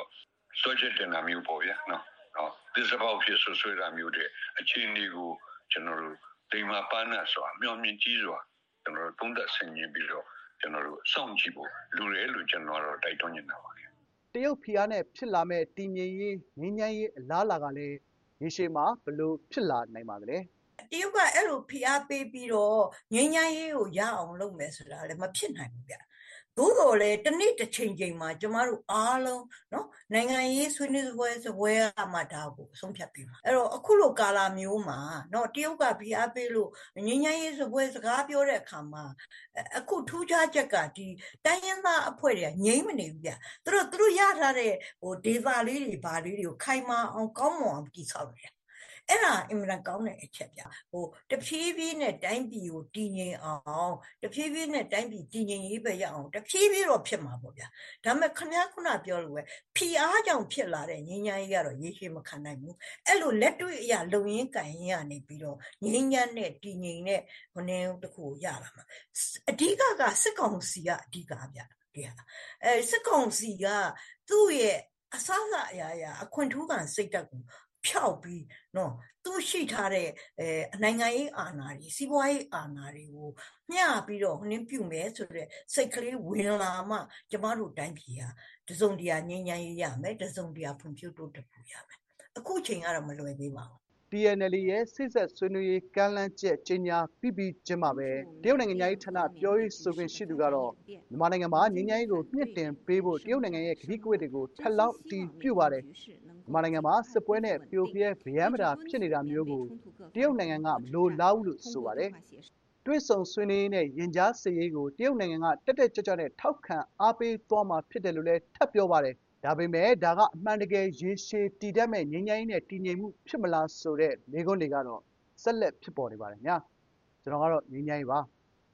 စွဲချက်တင်တာမျိုးပေါ့ဗျာနော်သစ္စာပေါက်ဖြစ်ဆွဲတာမျိုးတဲ့အခြေအနေကိုကျွန်တော်တို့ဒီမှာပန်းနဲ့ဆိုတာမျှော်မြင်ကြီးစွာကျွန်တော်တို့သုံးသပ်ဆင်ခြင်ပြီးတော့ကျွန်တော်တို့စောင့်ကြည့်ဖို့လူရဲလို့ကျွန်တော်တို့တိုက်တွန်းနေတာပါတရုတ်ဖိအားနဲ့ဖြစ်လာမဲ့တည်ငြိမ်ရေးငြိမ်းချမ်းရေးအလားအလာကလည်းရေရှည်မှာဘယ်လိုဖြစ်လာနိုင်ပါသလဲတရုတ်ကအဲ့လိုဖိအားပေးပြီးတော့ငြိမ်းချမ်းရေးကိုရအောင်လုပ်မယ်ဆိုတာလည်းမဖြစ်နိုင်ဘူးဗျသို့တော်လည်းတစ်နေ့တစ်ချိန်မှာကျမတို့အားလုံးနော်နိုင်ငံရေးဆွေးနွေးပွဲကမှဒါကိုဆုံးဖြတ်ပြီးမှာအဲ့တော့အခုလိုကာလမျိုးမှာနော်တရုတ်ကဖိအားပေးလို့ငြိမ်းချမ်းရေးပွဲစကားပြောတဲ့အခါမှာအခုထူးခြားချက်ကဒီတိုင်းရင်းသားအဖွဲ့တွေကငြိမ်းမနေဘူးဗျသူတို့ရထားတဲ့ဒေသလေးတွေဘာလေးတွေကိုခိုင်မာအောင်ကောင်းမွန်အောင်တည်ဆောက်တယ်အဲ့ဒါအင်မတန်ကောင်းတဲ့အချက်ဗျတဖြည်းဖြည်းနဲ့တိုင်းပြည်ကိုတည်ငြိမ်အောင်တဖြည်းဖြည်းနဲ့တိုင်းပြည်တည်ငြိမ်ရေးပဲရအောင်တဖြည်းဖြည်းတော့ဖြစ်မှာပေါ့ဗျာဒါပေမဲ့ခင်ဗျားခုနပြောလို့ပဲဖိအားကြောင့်ဖြစ်လာတဲ့ငြိမ်းချမ်းရေးကတော့ရေရှည်မခံနိုင်ဘူးအဲ့လိုလက်တွေ့အရာလုံရင်းကန်ရင်းကနေပြီးတော့ငြိမ်းချမ်းတဲ့တည်ငြိမ်တဲ့တစ်ခုကိုရလာမှာအဓိကကစစ်ကောင်စီကအဓိကဗျဒီဟာစစ်ကောင်စီကသူ့ရဲ့အစအရာအခွင့်ထူးခံစိတ်ဓာတ်ကိုဖြောက်ပြီးနော်သူရှိထားတဲ့နိုင်ငံရေးအာဏာတွေစီးပွားရေးအာဏာတွေကိုမျှပြီးတော့ပြုမယ်ဆိုတဲ့စိတ်ကလေးဝင်လာမှကျမတို့တိုင်းပြည်ဟာတစုံတရာငြိမ်းချမ်းရေးရမယ်တစုံတရာဖွံ့ဖြိုးတိုးတက်ဖို့ရမယ်အခုချိန်ကတော့မလွယ်သေးပါဘူး TNLA ရဲ့စစ်ဆက်ဆွေးနွေးရေးကမ်းလှမ်းချက်ကြေညာပြီးချင်းမှာပဲတရုတ်နိုင်ငံရေးဌာနပြောရေးဆိုခွင့်ရှိသူကတော့မြန်မာနိုင်ငံမှာငြိမ်းချမ်းရေးကိုမြင့်တင်ပေးဖို့တရုတ်နိုင်ငံရဲ့ကတိကဝတ်တွေကိုထပ်လောင်းတည်ပြုပါတယ်မြန်မာနိုင်ငံမှာစစ်ပွဲနဲ့ပြိုပြဲဗျမ်းမတာဖြစ်နေတာမျိုးကိုတရုတ်နိုင်ငံကမလိုလားဘူးလို့ဆိုပါတယ်တွဲဆုံဆွေးနွေးရေးနဲ့ရင်ကြားစစ်ရေးကိုတရုတ်နိုင်ငံကတက်ကြွနဲ့ထောက်ခံအားပေးသွားမှာဖြစ်တယ်လို့လည်းထပ်ပြောပါတယ်ဒါပေမဲ့ဒါကအမှန်တကယ်ရေရှည်တည်တတ်မဲ့ငြိမ်းချမ်းရေးနဲ့တည်ငြိမ်မှုဖြစ်မလားဆိုတဲ့မေးခွန်းတွေကတော့ဆက်လက်ဖြစ်ပေါ်နေပါတယ်ညာကျွန်တော်ကတော့ငြိမ်းချမ်းရေးပါ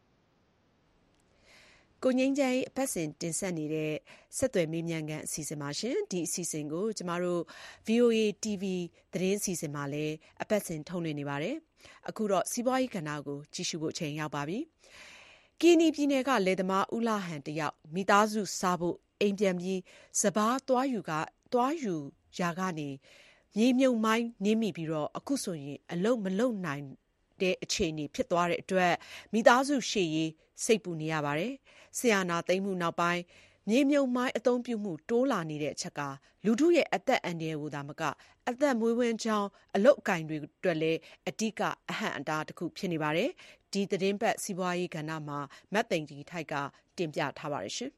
ကိုငိမ့်ချမ်းအပတ်စဉ်တင်ဆက်နေတဲ့ဆက်သွယ်မေးမြန်းခန်းအစီအစဉ်ပါရှင်ဒီအစီအစဉ်ကိုကျမတို့ VOA TV သတင်းအစီအစဉ်မှာလည်းအပတ်စဉ်ထုတ်လွှင့်နေပါတယ်အခုတော့စီးပွားရေးကဏ္ဍကိုကြည့်ရှုဖို့အချိန်ရောက်ပါပြီကီနီပြည်နယ်ကလယ်သမားဦးလာဟန်တယောက်မိသားစုစားဖို့အိမ်ပြန်ပြီးစပားသွားယူရာကနေမြေမြုပ်မိုင်းနင်းမိပြီးတော့အခုဆိုရင်အလုံးမလုံနိုင်တဲ့အခြေအနေဖြစ်သွားတဲ့အတွက်မိသားစုရှေ့ရေးစိတ်ပူနေရပါတယ်။ဆီယနာသိမ်းမှုနောက်ပိုင်းမြေမြုပ်မိုင်းအသုံးပြုမှုတိုးလာနေတဲ့အချက်ကလူထုရဲ့အသက်အန္တရာယ်ကိုသာမကအသက်မွေးဝမ်းကြောင်းအလုတ်အကင်တွေအတွက်လည်းအဓိကအဟန့်အတားတစ်ခုဖြစ်နေပါတယ်။ဒီသတင်းပတ်စီးပွားရေးကဏ္ဍမှာမတ်သိန်ကြီးထိုက်ကတင်ပြထားပါတယ်ရှင်။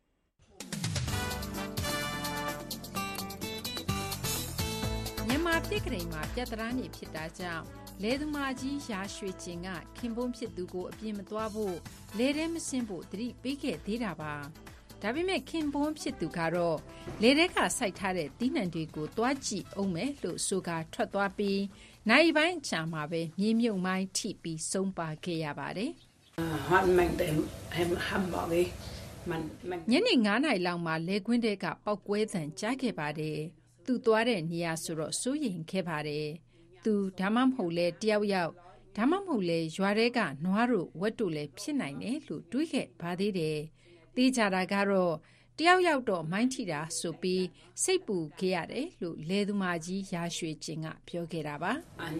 မြန်မာပြည်ကလေးမှာပြဿနာနေဖြစ်တာကြောင့်လေသူမကြီးရာရွှေကျင်ကခင်ပွန်းဖြစ်သူကိုအပြင်းမသွားဖို့လေထဲမဆင်းဖို့တတိပေးခဲ့သေးတာပါဒါပေမဲ့ခင်ပွန်းဖြစ်သူကတော့လေထဲကစိုက်ထားတဲ့တီးနှံတွေကိုသွားကြည့်အောင်မယ်လို့ဆိုကထွက်သွားပြီးနိုင်ပိုင်းချာမှာပဲမြေမြုပ်မိုင်းထိပြီးဆုံးပါခဲ့ရပါတယ်ညနေ9 နာရီလောက်မှာလေကွင်းတဲကပောက်ကွဲသံကြားခဲ့ပါတယ်သူသွားတဲ့နေရာဆိုတော့စိုးရိမ်ခဲ့ပါတယ်သူဒါမှမဟုတ်လဲတယောက်ယောက်ဒါမှမဟုတ်လဲရွာတဲကနွားတို့ဝက်တို့လည်းဖြစ်နိုင်တယ်လို့တွေးခဲ့ပါသေးတယ်တေးကြတာကတော့တယောက်ယောက်တော့မိုင်းထိတာဆိုပြီးစိတ်ပူခဲ့ရတယ်လို့လေသူမကြီးရာရွှေကျင်ကပြောခဲ့တာပါ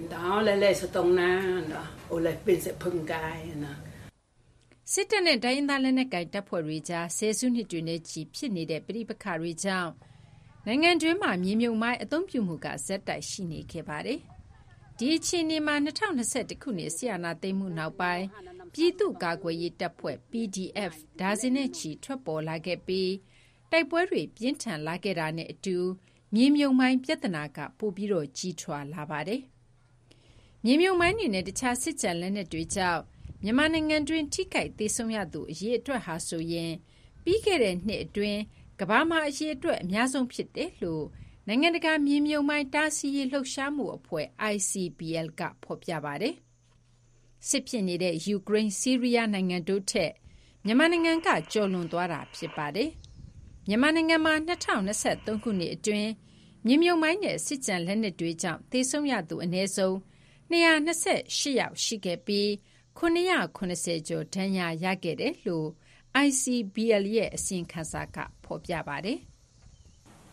စစ်တပ်နဲ့တိုင်းရင်းသားလက်နက်ကိုင်တပ်ဖွဲ့တွေကြားဆယ်စုနှစ်တွေနဲ့ချီဖြစ်နေတဲ့ပြည်ပခါတွေကြောင့်နိုင်ငံတွင်းမှာမြေမြုပ်မိုင်းအသုံးပြုမှုကဇက်တိုက်ရှိနေခဲ့ပါတယ်။ဒီအခြေအနေမှာ2021ခုနှစ်ဆီယနာသိမ်းမှုနောက်ပိုင်းပြည်သူ့ကာကွယ်ရေးတပ်ဖွဲ့ PDF ဒါဇင်နဲ့ချီထွက်ပေါ်လာခဲ့ပြီးတိုက်ပွဲတွေပြင်းထန်လာခဲ့တာနဲ့အတူမြေမြုပ်မိုင်းပြဿနာကပိုပြီးတော့ကြီးထွားလာပါတယ်။မြေမြုပ်မိုင်းတွေနဲ့တခြားစစ်ကြံလက်နက်တွေကြောင့်မြန်မာနိုင်ငံတွင်းထိခိုက်သေဆုံးရသူအရေအတွက်ဟာဆိုရင်ပြီးခဲ့တဲ့နှစ်အတွင်းကမ္ဘာမှာအရေအတွက်အများဆုံးဖြစ်တယ်လို့နိုင်ငံတကာမြေမြုပ်မိုင်းတားဆီးရေးလှုပ်ရှားမှုအဖွဲ့ ICBL ကဖော်ပြပါတယ်။စစ်ဖြစ်နေတဲ့ယူကရိန်း၊ဆီးရီးယားနိုင်ငံတို့ထက်မြန်မာနိုင်ငံကကျော်လွန်သွားတာဖြစ်ပါတယ်။မြန်မာနိုင်ငံမှာ2023ခုနှစ်အတွင်းမြေမြုပ်မိုင်းနဲ့စစ်ကြံလက်နက်တွေကြောင့်သေဆုံးရသူအနည်းဆုံး228ယောက်ရှိခဲ့ပြီး990ကျော်ဒဏ်ရာရခဲ့တယ်လို့ICBL ရဲ့အစီရင်ခံစာကဖော်ပြပါတယ်။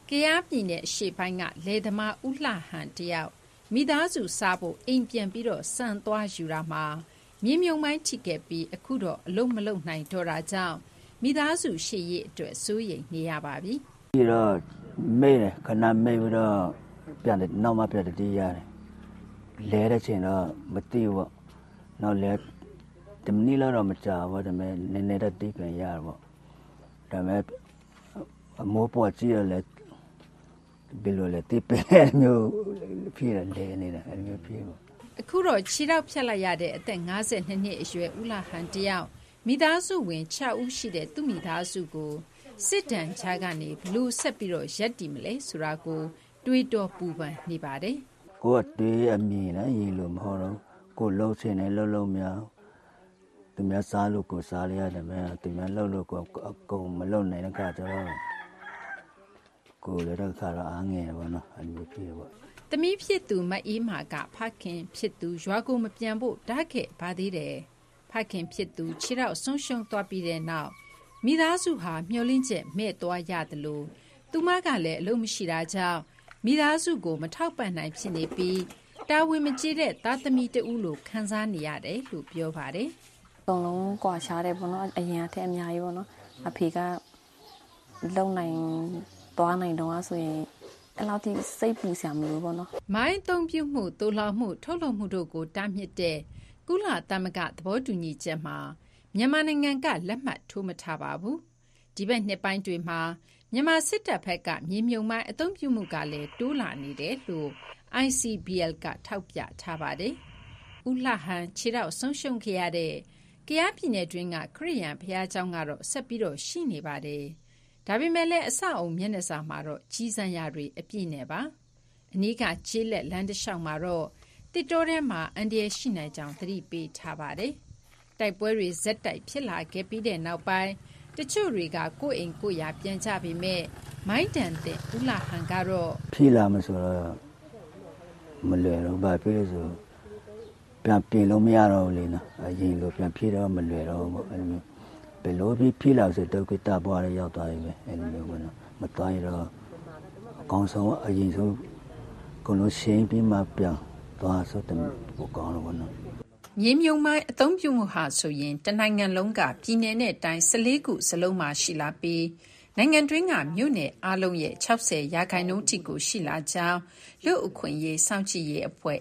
ကယားပြည်နယ်အရှေ့ပိုင်းကလယ်သမားဦးလှဟန်တယောက်မိသားစုစားဖို့အိမ်ပြန်ပြီးတော့ဆန်သွားယူတာမှာမြေမြုံမိုင်းထိခဲ့ပြီးအခုတော့အလုံးမလုံးနိုင်တော့တာကြောင့်မိသားစုရှေ့ရေးအတွက်စိုးရိမ်နေရပါပြီ။ပြီးတော့မေ့တယ်ခဏမေ့ပြီးတော့ပြန်တယ်နောက်မှပြန်တည်ရတယ်လဲတဲ့ချိန်တော့မသိဘူးပေါ့နောက်လဲတမနီလောက်တော့မကြာဘူးဒါပေမဲ့နည်းနည်းတော့တီးပြန်ရတယ်ပေါ့ဒါပေမဲ့အမိုးပေါ်ကြည့်ရလဲဘယ်လိုလဲတီးပြန်မျိုးဖြစ်လဲနေတာအဲ့မျိုးဖြစ်ပေါ့အခုတော့ခြေထောက်ဖြတ်လိုက်ရတဲ့အသက်52နှစ်အရွယ်ဦးလာဟန်တယောက်မိသားစုဝင်6ဦးရှိတဲ့သူ့မိသားစုကိုစစ်တမ်းချကနေဘလို့ဆက်ပြီးတော့ရက်တီမလဲဆိုတာကိုတွေးတောပူပန်နေပါတယ်ကိုကတွေးအမြင်နဲ့ရေလို့မဟုတ်တော့ကိုလှုပ်ချင်တယ်လှုပ်များသူများစားလို့ကိုစားရရတယ်မဲ့သူများလှုပ်လို့ကိုအကုန်မလှုပ်နိုင်တဲ့ခါကျတော့ကိုလည်းတော့ခါတော့အားငယ်ပါနော်အဲ့လိုဖြစ်ပေါ့သမီးဖြစ်သူမအေးမာကဖခင်ဖြစ်သူရွာကိုမပြန်ဖို့ဓာတ်ခဲ့ပါသေးတယ်ဖခင်ဖြစ်သူခြေတော့ဆုံးရှုံးသွားပြီးတဲ့နောက်မိသားစုဟာမျှော်လင့်ချက်မဲ့သွားရတယ်လို့သူမကလည်းအလုံးမရှိတာကြောင့်မိသားစုကိုမထောက်ပံ့နိုင်ဖြစ်နေပြီးတာဝန်မကျေတဲ့သားသမီးတဦးလိုခံစားနေရတယ်လို့ပြောပါတယ်။သုံးလုံးကွာရှားတယ်ပေါ့နော်အရင်အထက်အများကြီးပေါ့နော်အဖေကလုံနိုင်သွားနိုင်တော့ဆိုရင်အဲ့လောက်ထိစိတ်ပူစရာမလိုပေါ့နော်။မိုင်းအသုံးပြုမှုတူလောင်မှုထုတ်လုပ်မှုတို့ကိုတားမြစ်တဲ့ကုလသမဂ္ဂသဘောတူညီချက်မှာမြန်မာနိုင်ငံကလက်မှတ်ထိုးမထားပါဘူး။ဒီဘက်နှစ်ပိုင်းတွေမှာမြန်မာစစ်တပ်ဘက်ကမြေမြုံမိုင်းအသုံးပြုမှုကလည်းတိုးလာနေတယ်လို့ ICBL ကထောက်ပြထားပါတယ်။ဦးလှဟန်ခြေထောက်ဆုံးရှုံးခဲ့ရတဲ့ကယားပြည်နယ်တွင်းကခရစ်ယာန်ဘုရားကျောင်းကတော့ဆက်ပြီးတော့ရှိနေပါတယ်။ဒါပေမဲ့လည်းအဆောက်အုံမျက်နှာစာမှာတော့ကြီးစံရတွေအပြည့်နဲ့ပါ။အနီးကကျေးလက်လမ်းတစ်လျှောက်မှာတော့တစ်တိုးထဲမှာအန်ဒီရရှိနိုင်ကြောင်းသတိပေးထားပါတယ်။တိုက်ပွဲတွေဇက်တိုက်ဖြစ်လာခဲ့ပြီးတဲ့နောက်ပိုင်းတချို့တွေကကိုယ့်အိမ်ကိုယ့်ယာပြန်ကြပေမဲ့မိုင်းတန်တဲ့ဦးလာဟန်ကတော့ဖြစ်လာမဆိုတော့မလွယ်တော့ဘာဖြစ်လို့ဆိုပြန်ပြင်လို့မရတော့ဘူးလေနော်အရင်လိုပြန်ဖြစ်တော့မလွယ်တော့ဘူးအဲ့လိုမျိုးဘယ်လိုဖြစ်လာဆိုတော့ကိတပွားရရောက်သွားပြီပဲအဲ့လိုမျိုးပေါ့နော်မသွားရတော့အကောင်းဆုံးအရင်ဆုံးကိုလိုရှင်းပြီးမှပြန်သွားဆိုတဲ့ပိုကောင်းလို့ပေါ့နော်မြေမြုံမိုင်းအသုံးပြုမှုဟာဆိုရင်တနိုင်ငံလုံးကပြည်내နဲ့တိုင်း14ခုစလုံးမှာရှိလာပြီးနိုင်ငံတွင်းကမြို့နယ်အားလုံးရဲ့60%ထိကိုရှိလာကြောင်းလူအခွင့်ရေးစောင့်ကြည့်ရေးအဖွဲ့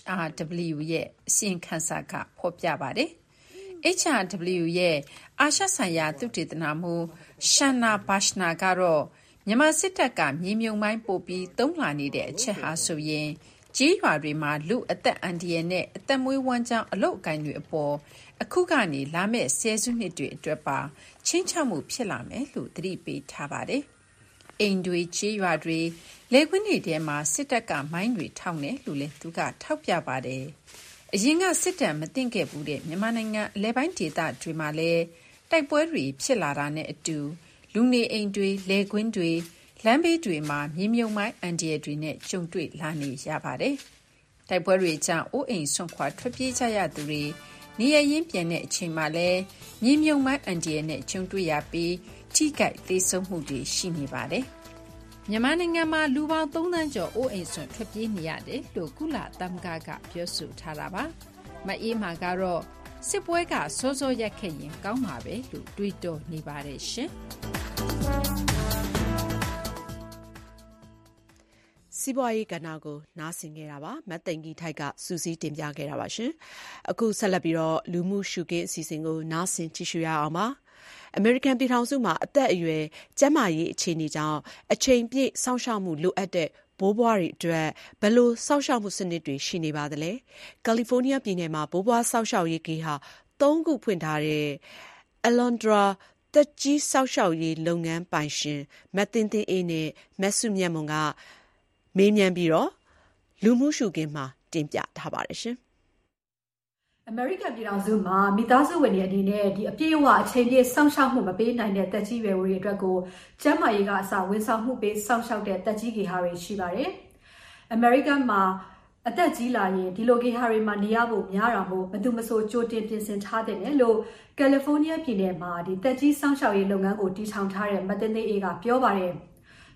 HRW ရဲ့အစီရင်ခံစာကဖော်ပြပါတယ်။ HRW ရဲ့အာရှဆိုင်ရာသုတေသနမှူးရှာနာဘာရှနာကတော့မြန်မာစစ်တပ်ကမြေမြုံမိုင်းပို့ပြီးသုံးလာနေတဲ့အချက်ဟာဆိုရင်ကြေးရွာတွေမှာလူအသက်အန္တရာယ်နဲ့အသက်မွေးဝမ်းကြောင်းအလုပ်အကိုင်တွေအပေါ်အခုကနေလာမဲ့ဆယ်စုနှစ်တွေအတွက်ပါချင်းချောက်မှုဖြစ်လာမယ်လို့သတိပေးထားပါတယ်။အိမ်တွေကြေးရွာတွေလယ်ကွင်းတွေထဲမှာစစ်တပ်ကမိုင်းတွေထောင်တယ်လို့လည်းသူကထောက်ပြပါတယ်။အရင်ကစစ်တပ်မသိင့်ခဲ့ဘူးတဲ့မြန်မာနိုင်ငံအလဲပိုင်းဒေသတွေမှာလည်းတိုက်ပွဲတွေဖြစ်လာတာနဲ့အတူလူနေအိမ်တွေလယ်ကွင်းတွေလမ်းဘေးတွေမှာမြေမြုံမိုင်းအန်ဒီရတွေနဲ့ကြုံတွေ့လာနေရပါတယ်။တိုက်ပွဲတွေကြောင့်အိုးအိမ်ဆွန့်ခွာထွက်ပြေးကြရသူတွေနေရရင်ပြန်တဲ့အချိန်မှာလည်းမြေမြုံမိုင်းအန်ဒီရနဲ့ကြုံတွေ့ရပြီးထိခိုက်သေဆုံးမှုတွေရှိနေပါတယ်။မြန်မာနိုင်ငံမှာလူပေါင်း3 သန်းကျော်အိုးအိမ်ဆွန့်ထွက်ပြေးနေရတယ်လို့ကုလသမဂ္ဂကပြောဆိုထားတာပါ။မအေးမာကတော့စစ်ပွဲကစောစောရက်ခဲ့ရင်ကောင်းမှာပဲလို့တွေးတောနေပါတယ်ရှင်။စီးပွားရေးကဏ္ဍကိုနားဆင်ခဲ့တာပါမတ်သိန်ကြီးထိုက်ကစူးစီးတင်ပြခဲ့တာပါရှင်အခုဆက်လက်ပြီးတော့လူမှုရှုခင်းအစီအစဉ်ကိုနားဆင်ကြည့်ရှုရအောင်ပါအမေရိကန်ပြည်ထောင်စုမှာအသက်အရွယ်ကျန်းမာရေးအခြေအနေကြောင့်အချိန်ပြည့်စောင့်ရှောက်မှုလိုအပ်တဲ့ဘိုးဘွားတွေအတွက်ဘယ်လိုစောင့်ရှောက်မှုစနစ်တွေရှိနေပါသလဲကယ်လီဖိုးနီးယားပြည်နယ်မှာဘိုးဘွားစောင့်ရှောက်ရေးဂိတ်ဟာ3ခုဖွင့်ထားတဲ့ Alondraသက်ကြီးစောင့်ရှောက်ရေးလုပ်ငန်းပိုင်ရှင်မတ်တင်တင်အေးနဲ့မက်ဆုမြတ်မွန်ကမေးမြန်းပြီးတော့လူမှုရှုခင်းမှာတင်ပြထားပါတယ်ရှင်အမေရိကန်ပြည်ထောင်စုမှာမိသားစုဝင်တွေအနေနဲ့ဒီအပြည့်အဝအချိန်ပြည့်စောင့်ရှောက်မှုမပေးနိုင်တဲ့တက်ကြီးရွယ်တွေအတွက်ကိုကျန်းမာရေးကအစဝန်ဆောင်မှုပေးစောင့်ရှောက်တဲ့တက်ကြီးဂေဟာတွေရှိပါတယ်။အမေရိကန်မှာအသက်ကြီးလာရင်ဒီလိုဂေဟာတွေမှာနေရဖို့များတာမို့ဘယ်သူမှဆိုကြိုတင်ပြင်ဆင်ထားတဲ့လို့ကယ်လီဖိုးနီးယားပြည်နယ်မှာဒီတက်ကြီးစောင့်ရှောက်ရေးလုပ်ငန်းကိုတည်ထောင်ထားတဲ့မတ်တင်တင်အေးကပြောပါတယ်။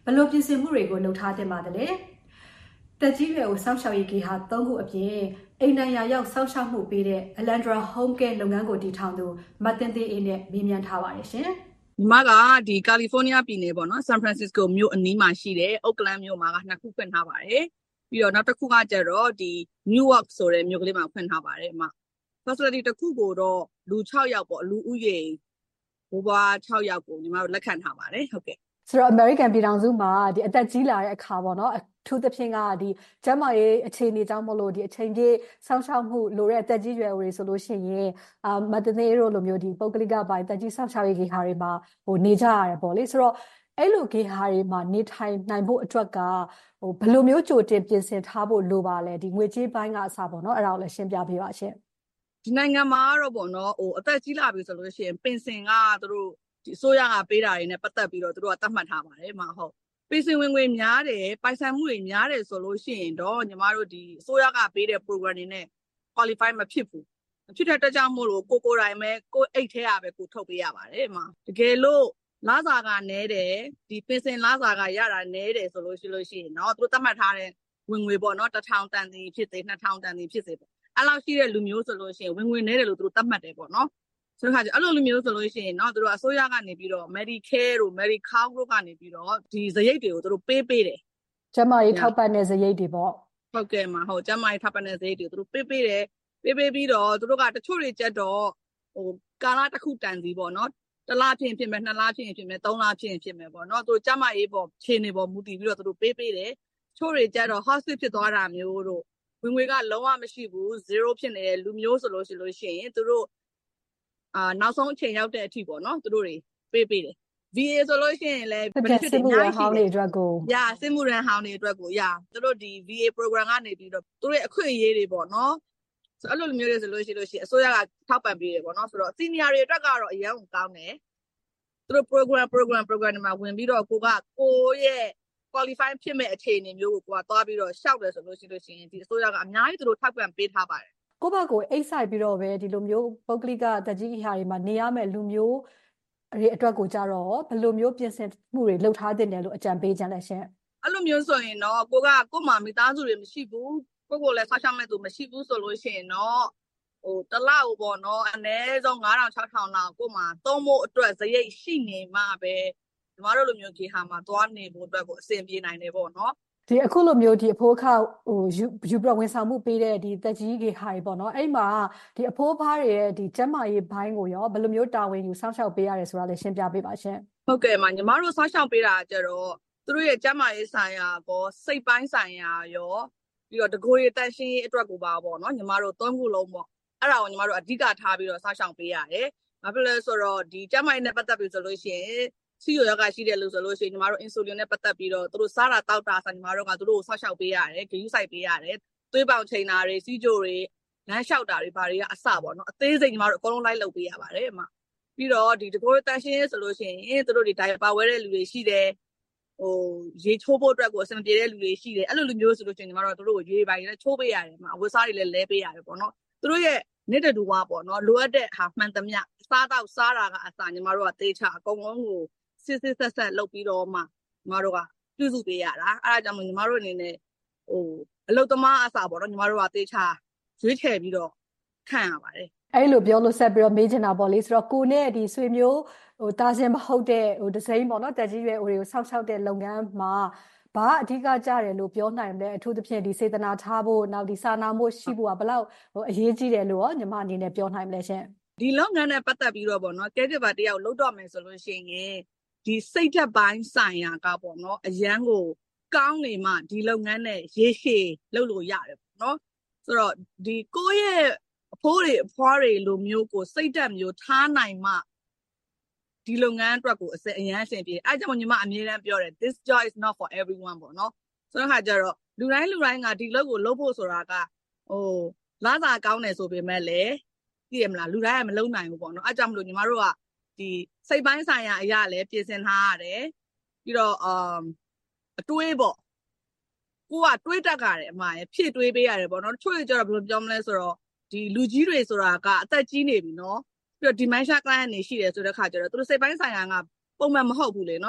ဘယ်လိုပြင်ဆင်မှုတွေကိုလုပ်ထားသင့်ပါသလဲတက်ကြီးရွယ်ကိုစောင့်ရှောက်ရေးဂေဟာ3ခုအပြင်အိမ်နိုင်ရာရောက်စောင့်ရှောက်မှုပေးတဲ့ Alandra Home Care လုပ်ငန်းကိုတည်ထောင်သူမတင်သေးအေးနဲ့မေးမြန်းထားပါတယ်ရှင်ညီမကဒီကယ်လီဖိုးနီးယားပြည်နယ်ပေါ့နော်ဆန်ဖရန်စစ္စကိုမြို့အနီးမှာရှိတဲ့အိုကလန်မြို့မှာက2ခုဖွင့်ထားပါတယ်ပြီးတော့နောက်တစ်ခုကကျတော့ဒီ Newark ဆိုတဲ့မြို့ကလေးမှာဖွင့်ထားပါတယ်အမ facility တစ်ခုကိုတော့လူ6ယောက်ပေါ့လူဦးရေဘိုးဘွား6ယောက်ကိုညီမတို့လက်ခံထားပါတယ်ဟုတ်ကဲ့ဆိုတော့ American ပြည်ထောင်စုမှာဒီအသက်ကြီးလာတဲ့အခါပေါ့နော်အထူးသဖြင့်ကဒီကျန်းမာရေးအခြေအနေကြောင့်မလို့ဒီအချိန်ကြီးစောင့်ရှောက်မှုလိုတဲ့အသက်ကြီးရွယ်တွေဆိုလို့ရှိရင်မတသေးတို့လိုမျိုးဒီပုဂ္ဂလိကပိုင်းအသက်ကြီးစောင့်ရှောက်ရေးဂေဟာတွေမှာနေကြရတယ်ပေါ့လေဆိုတော့အဲ့လိုဂေဟာတွေမှာနေထိုင်နိုင်ဖို့အတွက်ကဘယ်လိုမျိုးကြိုတင်ပြင်ဆင်ထားဖို့လိုပါလဲဒီငွေကြေးပိုင်းကအစားပေါ့နော်အဲ့ဒါကိုလည်းရှင်းပြပေးပါရှင်ဒီနိုင်ငံမှာတော့ပေါ့နော်အသက်ကြီးလာပြီဆိုလို့ရှိရင်ပင်စင်ကသူတို့ဒီအစိုးရကပေးတာတွေနဲ့ပတ်သက်ပြီးတော့သူတို့ကသတ်မှတ်ထားပါတယ်မဟုတ်ပင်စင်ဝင်ငွေများတယ်ပိုင်ဆိုင်မှုတွေများတယ်ဆိုလို့ရှိရင်တော့ညီမတို့ဒီအစိုးရကပေးတဲ့ program တွေနဲ့ qualify မဖြစ်ဘူးမဖြစ်တဲ့အတွက်ကြောင့်မို့လို့ကိုတိုင်းပဲကိုအိတ်ထဲရပဲကိုထုတ်ပေးရပါတယ်မတကယ်လို့လစာကနဲတယ်ဒီပင်စင်လစာကရတာနဲတယ်ဆိုလို့ရှိရင်เนาะသူတို့သတ်မှတ်ထားတဲ့ဝင်ငွေပေါ့เนาะ1000တန်စီဖြစ်စေ2000တန်စီဖြစ်စေပေါ့အဲ့လောက်ရှိတဲ့လူမျိုးဆိုလို့ရှိရင်ဝင်ငွေနဲတယ်လို့သူတို့သတ်မှတ်တယ်ပေါ့เนาะဆိုတော့အဲ့လိုလူမျိုးဆိုလို့ရှိရင်เนาะသူတို့အစိုးရကနေပြီးတော့ Medicare တို့ Medicaid တို့ကနေပြီးတော့ဒီစရိတ်တွေကိုသူတို့ပေးတယ်ကျန်းမာရေးထောက်ပံ့တဲ့စရိတ်တွေပေါ့ဟုတ်ကဲ့မှာဟုတ်ကျန်းမာရေးထောက်ပံ့တဲ့စရိတ်တွေသူတို့ပေးတယ်ပေးပြီးတော့သူတို့ကတချို့တွေကြက်တော့ကာလတစ်ခုတန်စီပေါ့เนาะ1လဖြစ်မယ်2လဖြစ်မယ်3လဖြစ်မယ်ပေါ့เนาะသူတို့ကျန်းမာရေးပေါ့ခြေနေပေါ့မူတည်ပြီးတော့သူတို့ပေးတယ်ချို့တွေကြက်တော့ hospital ဖြစ်သွားတာမျိုးတို့ဝင်ငွေကလုံးဝမရှိဘူး0ဖြစ်နေတဲ့လူမျိုးဆိုလို့ရှိရင်သူတို့နောက်ဆုံးအချိန်ရောက်တဲ့အထိပေါ့နော်သူတို့တွေပေးတယ် VA ဆိုလို့ရှိရင်လည်း benefit တွေအများကြီးရှိတယ်စစ်မှုရဟောင်းတွေအတွက်ကိုစစ်မှုရဟောင်းတွေအတွက်ကိုသူတို့ဒီ VA program ကနေပြီးတော့သူတို့ရဲ့အခွင့်အရေးတွေပေါ့နော်ဆိုအဲ့လိုမျိုးတွေဆိုလို့ရှိရင်အစိုးရကထောက်ပံ့ပေးတယ်ပေါ့နော်ဆိုတော့ senior တွေအတွက်ကတော့အရင်ကကောင်းတယ်သူတို့ program တွေမှာဝင်ပြီးတော့ကိုရဲ့ qualify ဖြစ်မဲ့အခြေအနေမျိုးကိုသွားပြီးတော့ရှောက်တယ်ဆိုလို့ရှိရင်ဒီအစိုးရကအများကြီးသူတို့ထောက်ပံ့ပေးထားပါတယ်ကိုယ့်ဘက်ကိုအိတ်ဆိုင်ပြီးတော့ပဲဒီလိုမျိုးပုဂ္ဂလိကတက်ကြီးဟာတွေမှာနေရမယ်လူမျိုးတွေအတွက်ကိုကြတော့ဘယ်လိုမျိုးပြင်ဆင်မှုတွေလုပ်ထားတင်တယ်လို့အကြံပေးကြလဲရှင်အဲ့လိုမျိုးဆိုရင်တော့ကိုမှမိသားစုတွေမရှိဘူးကိုလည်းဆောက်ရှောက်မဲ့သူမရှိဘူးဆိုလို့ရှိရင်တော့တစ်လကိုပေါ့နော်အနည်းဆုံး9000 6000လောက်ကိုမှသုံးဖို့အတွက်စရိတ်ရှိနေမှပဲညီမတို့လိုမျိုးကြီးဟာမှာသွားနေဖို့အတွက်ကိုအဆင်ပြေနိုင်တယ်ပေါ့နော်ဒီအခုလိုမျိုးဒီအဖိုးအခယူပြီးဝန်ဆောင်မှုပေးတဲ့ဒီတက်ကြီးဂေဟာတွေပေါ့နော်အဲ့မှာဒီအဖိုးဖားတွေရဲ့ဒီကျန်းမာရေးဘိုင်းကိုရောဘယ်လိုမျိုးတာဝန်ယူစောင့်ရှောက်ပေးရတယ်ဆိုတာလည်းရှင်းပြပေးပါရှင်ဟုတ်ကဲ့ညီမတို့စောင့်ရှောက်ပေးတာကြတော့သူတို့ရဲ့ကျန်းမာရေးဆိုင်ရာကောစိတ်ပိုင်းဆိုင်ရာရောပြီးတော့တကိုယ်ရည်တန်ရှင်းရေးအတွက်ကိုပါပေါ့နော်ညီမတို့3ခုလုံးပေါ့အဲ့ဒါကိုညီမတို့အဓိကထားပြီးတော့စောင့်ရှောက်ပေးရတယ်ဘာဖြစ်လဲဆိုတော့ဒီကျန်းမာရေးနဲ့ပတ်သက်ပြီးဆိုလို့ရှိရင်စီယိုရောဂါရှိတဲ့လူဆိုလို့ရှိရင်ညီမတို့ insulin နဲ့ပတ်သက်ပြီးတော့သူတို့စားတာတောက်တာဆိုညီမတို့ကသူတို့ကိုဆောက်ရှောက်ပေးရတယ်ဂရုစိုက်ပေးရတယ်သွေးပေါင်ချိန်တာတွေစီးကြိုတွေလမ်းလျှောက်တာတွေဘာတွေကအစပေါ့နော်အသေးစိတ်ညီမတို့အကုန်လုံးလိုက်လုပ်ပေးရပါတယ်ပြီးတော့ဒီတကိုယ်တန်ရှင်းဆိုလို့ရှိရင်သူတို့ဒီ diaper ဝဲတဲ့လူတွေရှိတယ်ရေချိုးဖို့အတွက်ကိုအဆင်ပြေတဲ့လူတွေရှိတယ်အဲ့လိုလူမျိုးဆိုလို့ရှိရင်ညီမတို့ကသူတို့ကိုရေပိုင်းလည်းချိုးပေးရတယ်အဝတ်စားတွေလည်းလဲပေးရတယ်ပေါ့နော်သူတို့ရဲ့နေ့တူဝါပေါ့နော်လိုအပ်တဲ့ဟာမှန်သမျှစားတော့စားတာကအစညီမတို့ကတေးချအကုန်လုံးကိုစစ်ဆက်လုပ်ပြီးတော့မှညီမတို့ကပြုစုပေးရတာအဲ့ဒါကြောင့်ညီမတို့အနေနဲ့အလုတ်သမားအစားပေါ့နော်ညီမတို့ကတေးချရွေးချယ်ပြီးတော့ခံရပါတယ်အဲ့လိုပြောလို့ဆက်ပြီးတော့မေးချင်တာပေါ့လေဆိုတော့ကိုနဲ့ဒီဆွေမျိုးတာရှင်မဟုတ်တဲ့ဒီဇိမ်းပေါ့နော်တက်ကြီးရွယ်တွေကိုစောင့်ရှောက်တဲ့လုပ်ငန်းမှာဘာအဓိကကြတယ်လို့ပြောနိုင်မလဲအထူးသဖြင့်ဒီစေတနာထားဖို့နောက်ဒီစာနာမှုရှိဖို့ကဘယ်လောက်အရေးကြီးတယ်လို့ညီမအနေနဲ့ပြောနိုင်မလဲရှင်ဒီလုပ်ငန်းနဲ့ပတ်သက်ပြီးတော့ပေါ့နော်ကဲတစ်ပါတယောက်လုပ်တော့မယ်ဆိုလို့ရှိရင်ဒီစိတ်သက်ပိုင်းဆိုင်ရာကပေါ့နော်အရန်ကိုကောင်းနေမှဒီလုပ်ငန်းနဲ့ရေရှည်လုပ်လို့ရတယ်ပေါ့နော်ဆိုတော့ဒီကိုယ့်ရဲ့အဖိုးတွေအဖွားတွေလိုမျိုးကိုစိတ်သက်မျိုးထားနိုင်မှဒီလုပ်ငန်းအတွက်ကိုအရန်အဆင်ပြေအဲကြောင့်ညီမအမြဲတမ်းပြောတယ် this job is not for everyone ပေါ့နော်ဆိုတော့ခါကျတော့လူတိုင်းကဒီလုပ်ကိုလုပ်ဖို့ဆိုတာကလစာကောင်းတယ်ဆိုပေမဲ့လည်းသိရမလားလူတိုင်းကမလုပ်နိုင်ဘူးပေါ့နော်အဲကြောင့်မလို့ညီမတို့ကဒီစိတ်ပိုင်းဆိုင်ရာအရာလည်းပြင်ဆင်ထားရတယ်ပြီးတော့အတွေးပေါ့ကိုကတွေးတတ်ရတယ်အမရဖြည့်တွေးပေးရတယ်ပေါ့နော်တချို့တွေကျတော့ဘယ်လိုပြောမလဲဆိုတော့ဒီလူကြီးတွေဆိုတာကအသက်ကြီးနေပြီနော်ပြီးတော့ dementia client တွေရှိတယ်ဆိုတဲ့ခါကျတော့သူတို့စိတ်ပိုင်းဆိုင်ရာကပုံမှန်မဟုတ်ဘူးလေနော်ဆို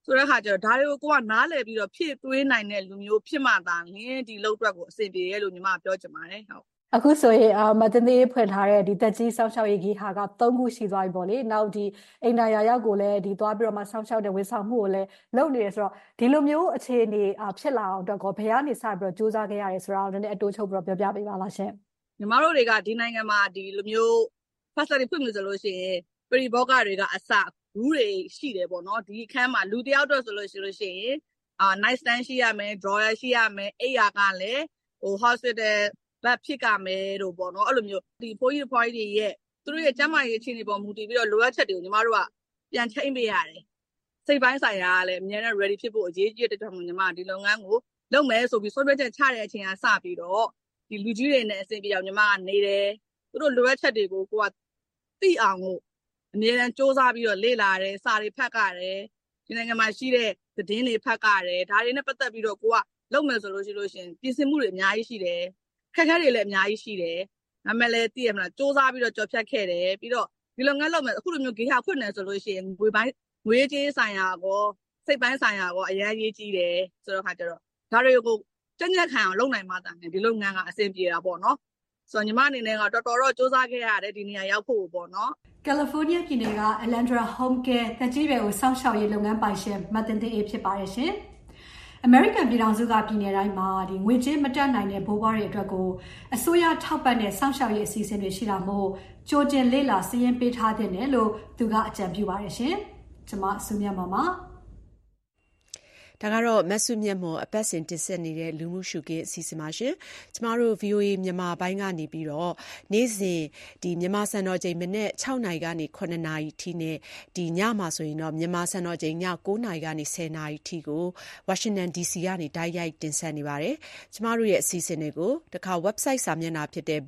ဆိုတဲ့အခါကျတော့ဒါတွေကိုကိုကနားလည်ပြီးတော့ဖြစ်တွေးနိုင်တဲ့လူမျိုးဖြစ်မှသာလင်းဒီလောက်အတွက်ကိုအဆင်ပြေရဲလို့ညီမပြောချင်ပါတယ်ဟုတ်အခုဆိုရင်မတင်သေးဖွင့်ထားတဲ့ဒီတက်ကြီးစောင့်ရှောက်ရေးဂီဟာက3ခုရှိသွားပြီပေါ့လေနောက်ဒီအိမ်နာယာရောက်ကိုလည်းဒီသွားပြီးတော့မှစောင့်ရှောက်တဲ့ဝန်ဆောင်မှုကိုလည်းလုပ်နေရဆိုတော့ဒီလိုမျိုးအခြေအနေဖြစ်လာအောင်အတွက်ကိုဘယ်ကနေစပြီးတော့စူးစမ်းခဲ့ရတယ်ဆိုတော့လည်းအတိုးချုပ်ပြီးတော့ပြောပြပေးပါလားရှင်ညီမတို့တွေကဒီနိုင်ငံမှာဒီလိုမျိုး facility ဖွင့်လို့ဆိုလို့ရှိရင်ပရိဘောဂတွေကအစဘူးတွေရှိတယ်ပေါ့နော်ဒီအခန်းမှာလူတယောက်တော့ဆိုလို့ရှိရင်night stand ရှိရမယ် drawer ရှိရမယ်အိပ်ယာကလည်းhospital ဘတ်ဖြစ်ကမယ်တို့ပေါ့နော်အဲ့လိုမျိုးဒီဖိုးကြီးဖွားကြီးတွေရဲ့သူတို့ရဲ့ကျန်းမာရေးအခြေအနေပေါ်မူတည်ပြီးတော့လိုအပ်ချက်တွေကိုညီမတို့ကပြန်ချိန်ပေးရတယ်စိတ်ပိုင်းဆိုင်ရာကလည်းအများနဲ့ ready ဖြစ်ဖို့အရေးကြီးတဲ့အတွက်ညီမဒီလုပ်ငန်းကိုလုပ်မယ်ဆိုပြီးဆုံးဖြတ်ချက်ချတဲ့အချိန်ကစပြီးတော့ဒီလူကြီးတွေနဲ့အဆင်ပြေအောင်ညီမကနေတယ်သူတို့လိုအပ်ချက်တွေကိုကိုကသိအောင်ကိုအများနဲ့စ조사ပြီးတော့လေ့လာတယ်စာတွေဖတ်ကြတယ်ဒီနိုင်ငံမှာရှိတဲ့သတင်းတွေဖတ်ကြတယ်ဒါတွေနဲ့ပတ်သက်ပြီးတော့ကိုကလုပ်မယ်ဆိုလို့ရှိရင်ပြင်ဆင်မှုတွေအများကြီးရှိတယ်ခက်ခဲတွေလည်းအများကြီးရှိတယ်ဒါမှလည်းသိရမလားစ조사ပြီးတော့ကြော်ဖြတ်ခဲ့တယ်ပြီးတော့ဒီလုပ်ငန်းလုပ်မယ်အခုလိုမျိုးဂေဟာဖွင့်နေဆိုလို့ရှိရင်ငွေကြေးဆိုင်ရာကောစိတ်ပိုင်းဆိုင်ရာကောအများကြီးကြီးတယ်ဆိုတော့ခါကျတော့ဒါတွေကိုကြက်ခံအောင်လုပ်နိုင်မှသာဒီလုပ်ငန်းကအဆင်ပြေတာပေါ့နော်ဆိုတော့ညီမအနေနဲ့ကတော်တော်တော့စ조사ခဲ့ရတယ်ဒီနေရာရောက်ဖို့ပေါ့နော်ကယ်လီဖိုးနီးယားပြည်နယ်က Alandra Home Care တက်ကြီးတွေကိုစောင့်ရှောက်ရေးလုပ်ငန်းပိုင်ရှင်မတင်တင်အေးဖြစ်ပါတယ်ရှင်အမေရိကန်ပြည်ထောင်စုကပြည်နယ်တိုင်းမှာဒီငွေကြေးမတက်နိုင်တဲ့ဘိုးဘွားတွေအတွက်ကိုအစိုးရထောက်ပံ့တဲ့စောင့်ရှောက်ရေးအစီအစဉ်တွေရှိတာမို့ကြိုတင်လေ့လာစည်ရင်းပေးထားတဲ့နယ်လို့သူကအကြံပြုပါတယ်ရှင်ကျွန်မစုမြတ်မပါဒါကတော့မဆုမြတ်မော်အပတ်စဉ်တင်ဆက်နေတဲ့လူမှုရှုခင်းအစီအစဉ်ပါရှင်။ကျမတို့ VOA မြန်မာပိုင်းကနေပြီးတော့နေ့စဉ်ဒီမြန်မာစံတော်ချိန်မနေ့6နာရီကနေ9နာရီထိနဲ့ဒီညမှာဆိုရင်တော့မြန်မာစံတော်ချိန်ည9နာရီကနေ10နာရီထိကို Washington DC ကနေတိုက်ရိုက်တင်ဆက်နေပါတယ်။ကျမတို့ရဲ့အစီအစဉ်တွေကိုတခါ website စာမျက်နှာဖြစ်တဲ့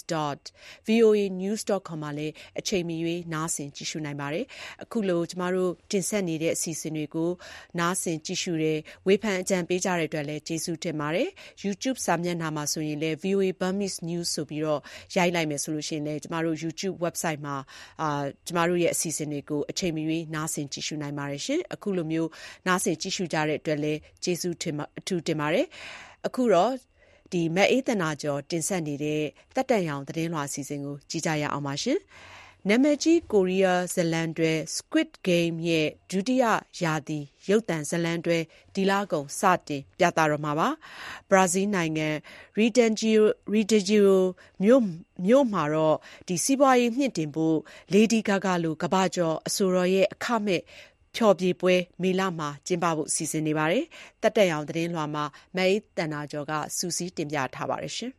burmese.voanews.com မှာလည်းအချိန်မရွေးနားဆင်ကြည့်ရှုနိုင်ပါတယ်။အခုလိုကျမတို့တင်ဆက်နေတဲ့အစီအစဉ်တွေကိုနားဆင်ကြည့်ရှုဝေဖန်အကြံပေးကြတဲ့အတွက်လည်းကျေးဇူးတင်ပါတယ်။ YouTube စာမျက်နှာမှာဆိုရင်လည်း VOA Burmese News ဆိုပြီးတော့ရိုက်လိုက်မယ်ဆိုလို့ရှိရင်လည်းကျမတို့ YouTube website မှာကျမတို့ရဲ့အစီအစဉ်တွေကိုအချိန်မရွေးနားဆင်ကြည့်ရှုနိုင်ပါတယ်ရှင်။အခုလိုမျိုးနားဆင်ကြည့်ရှုကြတဲ့အတွက်လည်းကျေးဇူးအထူးတင်ပါတယ်။အခုတော့ဒီမက်အေးသနာကျော်တင်ဆက်နေတဲ့တက်တန်ရောင်သတင်းလွှာအစီအစဉ်ကိုကြည့်ကြရအောင်ပါရှင်။နာမည်ကြီးကိုရီးယားဇလန်တွဲ Squid Game ရဲ့ဒုတိယရာသီရုပ်သံဇလန်တွဲဒီလကုန်စတင်ပြသတော့မှာပါဘရာဇီးနိုင်ငံ Rio de Janeiro မြို့မှာတော့ဒီစီးပွားရေးမြင့်တင်ဖို့ Lady Gaga လိုကမ္ဘာကျော်အဆိုတော်ရဲ့အခမဲ့ဖျော်ဖြေပွဲမေလမှာကျင်းပဖို့စီစဉ်နေပါတယ်တက်တက်ရောင်သတင်းလွှာမှာမအေးတန်နာကျော်ကစူးစီးတင်ပြထားပါတယ်ရှင်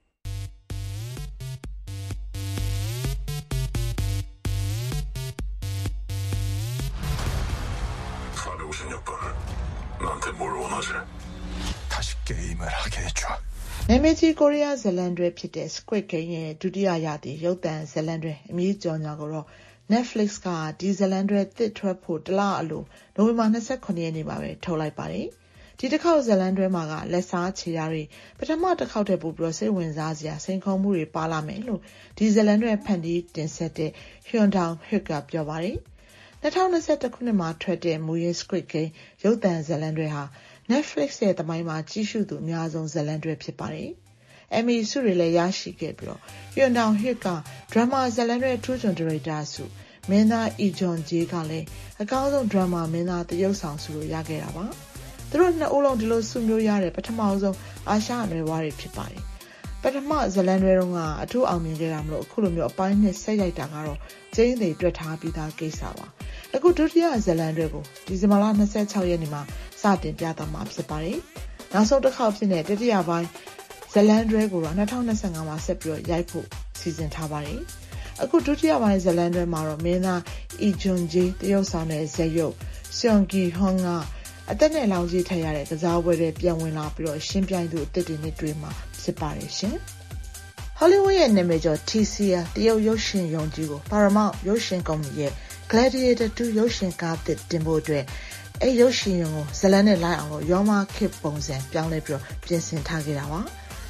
နာမည်ကြီးကိုရီးယားဇလန်တွဲဖြစ်တဲ့ Squid Game ရဲ့ဒုတိယရာသီရုပ်သံဇလန်တွဲအမည်ကြော်ညာကိုတော့ Netflix ကဒီဇလန်တွဲတစ်ထွက်ဖို့တလအလိုနိုဝင်ဘာ29ရက်နေ့မှာပဲထုတ်လိုက်ပါတယ်။ဒီတစ်ခေါက်ဇလန်တွဲမှာကလက်စားခြေရာတွေပထမတစ်ခေါက်တည်းပို့ပြီးစိတ်ဝင်စားစရာစိန်ခေါ်မှုတွေပါလာမယ်လို့ဒီဇလန်တွဲဖန်တီးတင်ဆက်တဲ့ Hyun Dong-hyuk ကပြောပါတယ်။2021ခုနှစ်မှာထွက်တဲ့မူရင်း Squid Game ရုပ်သံဇလန်တွဲဟာNetflix ရဲ့သမိုင်းမှာကြီးစုသူအများဆုံးဇလန်တွဲဖြစ်ပါတယ်။ Emmy ဆုတွေလည်းရရှိခဲ့ပြီးတော့ Hyun Dong-hyuk က drama ဇလန်တွဲထူးချွန်ဒါရိုက်တာဆုမင်းသား Lee Jong-jae ကလည်းအကောင်းဆုံး drama မင်းသားသရုပ်ဆောင်ဆုလို့ရခဲ့တာပါ။သူတို့နှစ်ဦးလုံးဒီလိုဆုမျိုးရတဲ့ပထမဆုံးအာရှအနွယ်ဝါးတွေဖြစ်ပါတယ်။ပထမဇလန်တွဲတုန်းကအထူးအောင်မြင်ခဲ့တာမလို့အခုလိုမျိုးအပိုင်းနှစ်ဆက်ရိုက်တာကတော့ကျင်းသိတွက်ထားပြီးသားကိစ္စပါ။အခုဒုတိယဇလန်တွဲကိုဒီဇင်ဘာလ26ရက်နေ့မှာစတင်ပြသမှာဖြစ်ပါတယ်။နောက်ဆုံးတစ်ခေါက်ဖြစ်တဲ့တတိယပိုင်းဇလန်တွဲကိုတော့2025မှာဆက်ပြီးရိုက်ဖို့စီစဉ်ထားပါတယ်။အခုဒုတိယပိုင်းဇလန်တွဲမှာတော့မင်းသား Lee Jong-jae တရုတ်ဆောင်တဲ့ဇက်ရုပ် Seong Gi-hwan ကအသက်နဲ့လောင်ကြီးထက်ရတဲ့ကစားပွဲတွေပြန်ဝင်လာပြီးတော့ရှင်းပြိုင်သူအသစ်တွေနဲ့တွေ့မှာဖြစ်ပါတယ်ရှင်။ Hollywood ရဲ့နာမည်ကျော် TCL တရုတ်ရုပ်ရှင်ရုံကြီးကို Paramount ရုပ်ရှင်ကုမ္ပဏီရဲ့ Gladiator 2 ရုပ်ရှင်ကားသစ်တင်ဖို့အတွက်အဲ့ရုပ်ရှင်ရုံကိုဇလန်နဲ့လိုက်အောင်လို့ရောမခစ်ပုံစံပြောင်းလဲပြီးတော့ပြင်ဆင်ထားခဲ့တာပါ။